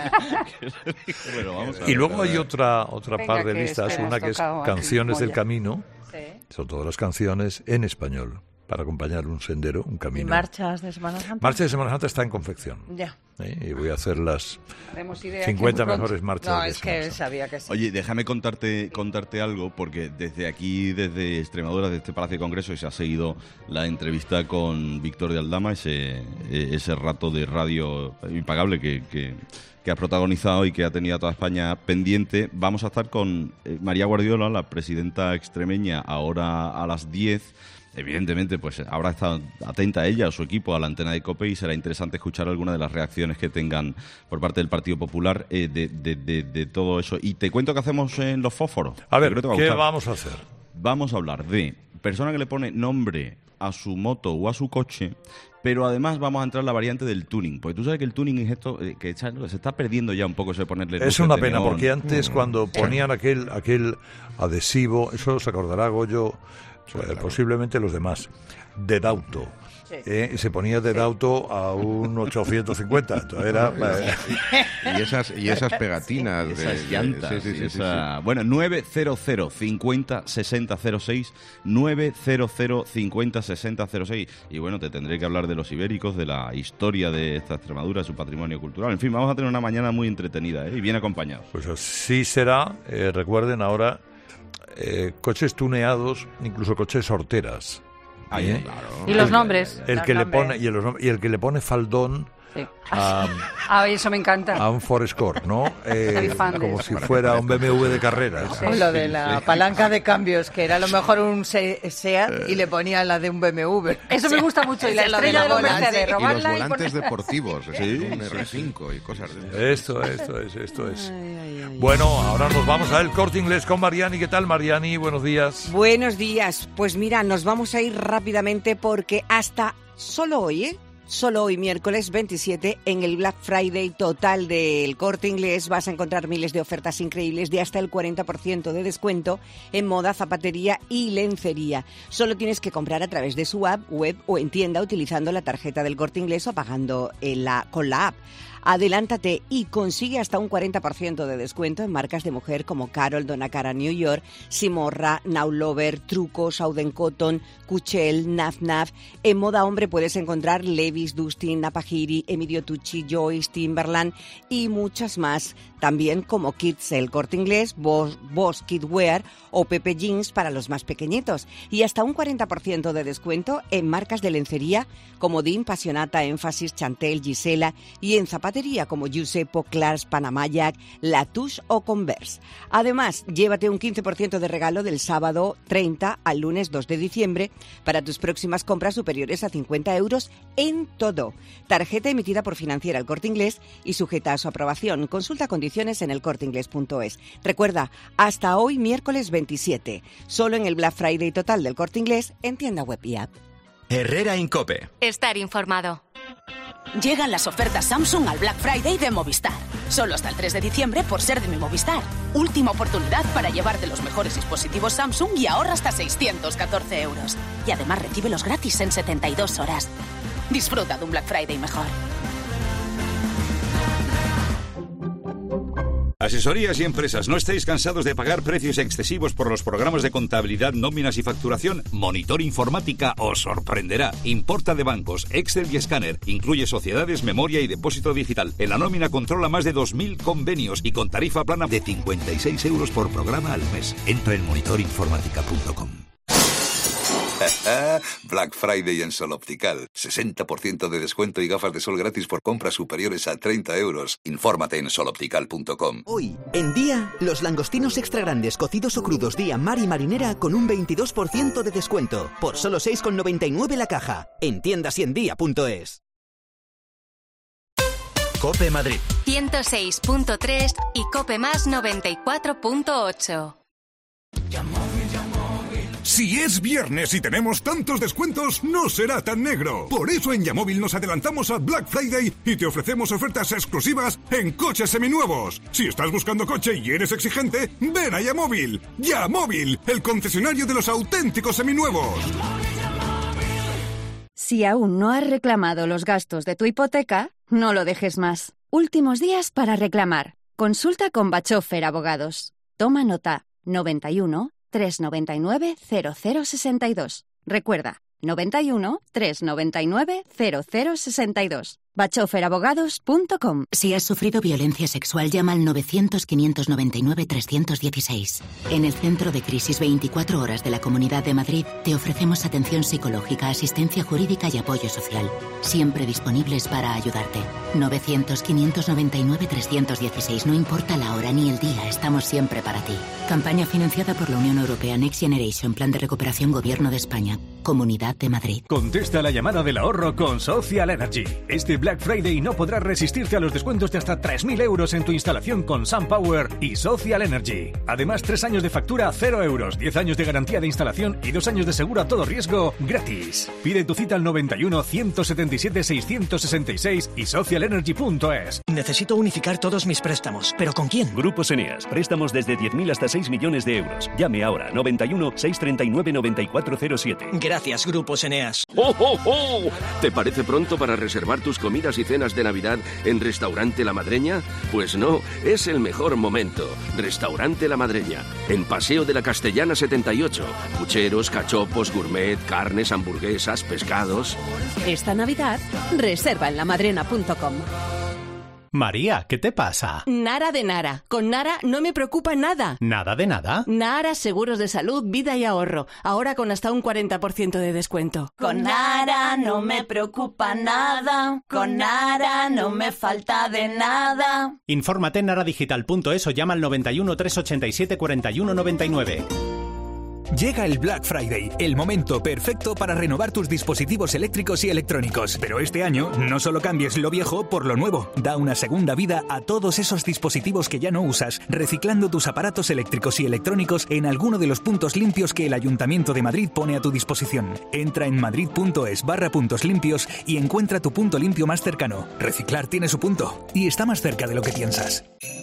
Y luego hay otra par de listas, una que es Canciones del Camino. Sí. Son todas las canciones en español para acompañar un sendero, un camino. ¿Y marchas de Semana Santa? Marcha de Semana Santa está en confección. Ya. Y voy a hacer las 50 mejores marchas. No, es que sabía que sí. Oye, déjame contarte algo, porque desde Extremadura, desde este Palacio de Congresos, se ha seguido la entrevista con Víctor de Aldama, ese rato de radio impagable que has protagonizado y que ha tenido a toda España pendiente. Vamos a estar con María Guardiola, la presidenta extremeña, ahora a las 10. Evidentemente, pues habrá estado atenta ella o su equipo a la antena de COPE y será interesante escuchar algunas de las reacciones que tengan por parte del Partido Popular de todo eso. Y te cuento qué hacemos en los fósforos. A ver, ¿qué vamos a hacer? Vamos a hablar de persona que le pone nombre a su moto o a su coche, pero además vamos a entrar en la variante del tuning, porque tú sabes que el tuning es esto que se está perdiendo ya un poco eso de ponerle luces. Es una pena, porque antes cuando ponían aquel adhesivo, eso se acordará Goyo, posiblemente los demás, de Dauto. Se ponía de Dauto a un 850. Entonces era, y esas pegatinas. Esas llantas. Bueno, 900 50 60 06, 900 50 60 06. Y bueno, te tendré que hablar de los ibéricos, de la historia de esta Extremadura, de su patrimonio cultural. En fin, vamos a tener una mañana muy entretenida y bien acompañados. Pues así será. Recuerden ahora, coches tuneados, incluso coches horteras. Claro. Y los nombres. El que le pone faldón. Sí. Eso me encanta. A un Forescore, ¿no? Como si fuera un BMW de carreras. O lo de la palanca de cambios, que era a lo mejor un SEAT y le ponía la de un BMW. Eso me gusta mucho. Y la estrella de los Mercedes, robarla y los volantes deportivos, un R5 y cosas de eso. Esto es. Bueno, ahora nos vamos a El Corte Inglés con Mariani. ¿Qué tal, Mariani? Buenos días. Buenos días. Pues mira, nos vamos a ir rápidamente porque hasta solo hoy, miércoles 27, en el Black Friday total del Corte Inglés vas a encontrar miles de ofertas increíbles de hasta el 40% de descuento en moda, zapatería y lencería. Solo tienes que comprar a través de su app, web o en tienda utilizando la tarjeta del Corte Inglés o pagando con la app. Adelántate y consigue hasta un 40% de descuento en marcas de mujer como Carol, Donna Cara New York, Simorra, Now Lover, Truco, Southern Cotton, Cuchel, Naf Naf. En moda hombre puedes encontrar Levi's, Levi's, Dustin, Napajiri, Emilio Tucci, Joyce, Timberland y muchas más. También como Kids, El Corte Inglés, Boss Kidwear o Pepe Jeans para los más pequeñitos. Y hasta un 40% de descuento en marcas de lencería como Dean, Passionata, Énfasis, Chantel, Gisela y en zapatería como Giuseppe, Clars, Panama Jack, Latouche o Converse. Además, llévate un 15% de regalo del sábado 30 al lunes 2 de diciembre para tus próximas compras superiores a 50 euros en todo. Tarjeta emitida por Financiera El Corte Inglés y sujeta a su aprobación. Consulta condiciones en elcorteingles.es. Recuerda, hasta hoy miércoles 27, solo en el Black Friday total del Corte Inglés en tienda web y app. Herrera Incope. Estar informado. Llegan las ofertas Samsung al Black Friday de Movistar. Solo hasta el 3 de diciembre por ser de mi Movistar. Última oportunidad para llevarte los mejores dispositivos Samsung y ahorra hasta 614 euros. Y además recíbelos gratis en 72 horas. Disfruta de un Black Friday mejor. Asesorías y empresas, ¿no estáis cansados de pagar precios excesivos por los programas de contabilidad, nóminas y facturación? Monitor Informática os sorprenderá. Importa de bancos, Excel y escáner. Incluye sociedades, memoria y depósito digital. En la nómina controla más de 2.000 convenios y con tarifa plana de 56 euros por programa al mes. Entra en monitorinformática.com. Black Friday en Sol Optical. 60% de descuento y gafas de sol gratis por compras superiores a 30 euros. Infórmate en soloptical.com. Hoy, en Día, los langostinos extra grandes cocidos o crudos Día Mar y Marinera con un 22% de descuento. Por solo 6,99 la caja. En tiendas y en día.es. Cope Madrid 106.3 y Cope Más 94.8. Si es viernes y tenemos tantos descuentos, no será tan negro. Por eso en Yamóvil nos adelantamos al Black Friday y te ofrecemos ofertas exclusivas en coches seminuevos. Si estás buscando coche y eres exigente, ven a Yamóvil. Yamóvil, el concesionario de los auténticos seminuevos. Si aún no has reclamado los gastos de tu hipoteca, no lo dejes más. Últimos días para reclamar. Consulta con Bachofer Abogados. Toma nota. 91 399 0062. Recuerda, 91 399 0062. bachoferabogados.com. Si has sufrido violencia sexual, llama al 900-599-316. En el Centro de Crisis 24 Horas de la Comunidad de Madrid te ofrecemos atención psicológica, asistencia jurídica y apoyo social. Siempre disponibles para ayudarte. 900-599-316. No importa la hora ni el día, estamos siempre para ti. Campaña financiada por la Unión Europea Next Generation, Plan de Recuperación Gobierno de España, Comunidad de Madrid. Contesta la llamada del ahorro con Social Energy. Este Black Friday no podrás resistirte a los descuentos de hasta 3.000 euros en tu instalación con SunPower y Social Energy. Además, 3 años de factura a 0 euros, 10 años de garantía de instalación y 2 años de seguro a todo riesgo gratis. Pide tu cita al 91 177 666 y socialenergy.es. Necesito unificar todos mis préstamos, ¿pero con quién? Grupos Eneas, préstamos desde 10.000 hasta 6 millones de euros. Llame ahora, 91 639 9407. Gracias, Grupos Eneas. ¡Oh, oh, oh! ¿Te parece pronto para reservar tus comidas y cenas de Navidad en Restaurante La Madreña? Pues no, es el mejor momento. Restaurante La Madreña, en Paseo de la Castellana 78. Pucheros, cachopos, gourmet, carnes, hamburguesas, pescados. Esta Navidad, reserva en lamadrena.com. María, ¿qué te pasa? Nara de Nara. Con Nara no me preocupa nada. ¿Nada de nada? Nara Seguros de Salud, Vida y Ahorro. Ahora con hasta un 40% de descuento. Con Nara no me preocupa nada. Con Nara no me falta de nada. Infórmate en naradigital.es o llama al 91 387 41 99. Llega el Black Friday, el momento perfecto para renovar tus dispositivos eléctricos y electrónicos. Pero este año no solo cambies lo viejo por lo nuevo, da una segunda vida a todos esos dispositivos que ya no usas, reciclando tus aparatos eléctricos y electrónicos en alguno de los puntos limpios que el Ayuntamiento de Madrid pone a tu disposición. Entra en madrid.es/puntos limpios y encuentra tu punto limpio más cercano. Reciclar tiene su punto y está más cerca de lo que piensas.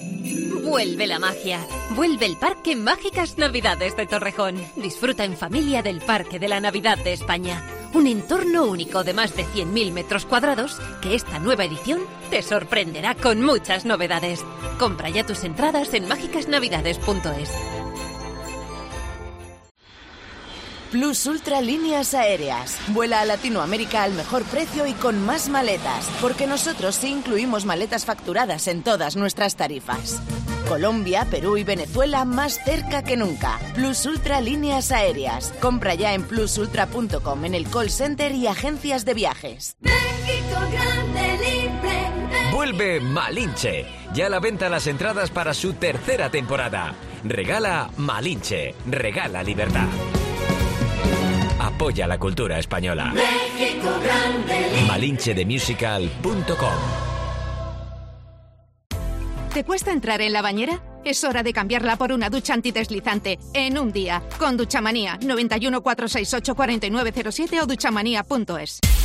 Vuelve la magia. Vuelve el Parque Mágicas Navidades de Torrejón. Disfruta en familia del Parque de la Navidad de España. Un entorno único de más de 100.000 metros cuadrados que esta nueva edición te sorprenderá con muchas novedades. Compra ya tus entradas en mágicasnavidades.es. Plus Ultra Líneas Aéreas. Vuela a Latinoamérica al mejor precio y con más maletas, porque nosotros sí incluimos maletas facturadas en todas nuestras tarifas. Colombia, Perú y Venezuela más cerca que nunca. Plus Ultra Líneas Aéreas. Compra ya en plusultra.com, en el call center y agencias de viajes. México grande, libre. Vuelve Malinche. Ya a la venta las entradas para su tercera temporada. Regala Malinche. Regala libertad. Apoya la cultura española. México grande. Malinchedemusical.com. ¿Te cuesta entrar en la bañera? Es hora de cambiarla por una ducha antideslizante en un día. Con Duchamanía. 91 468 4907 o duchamanía.es.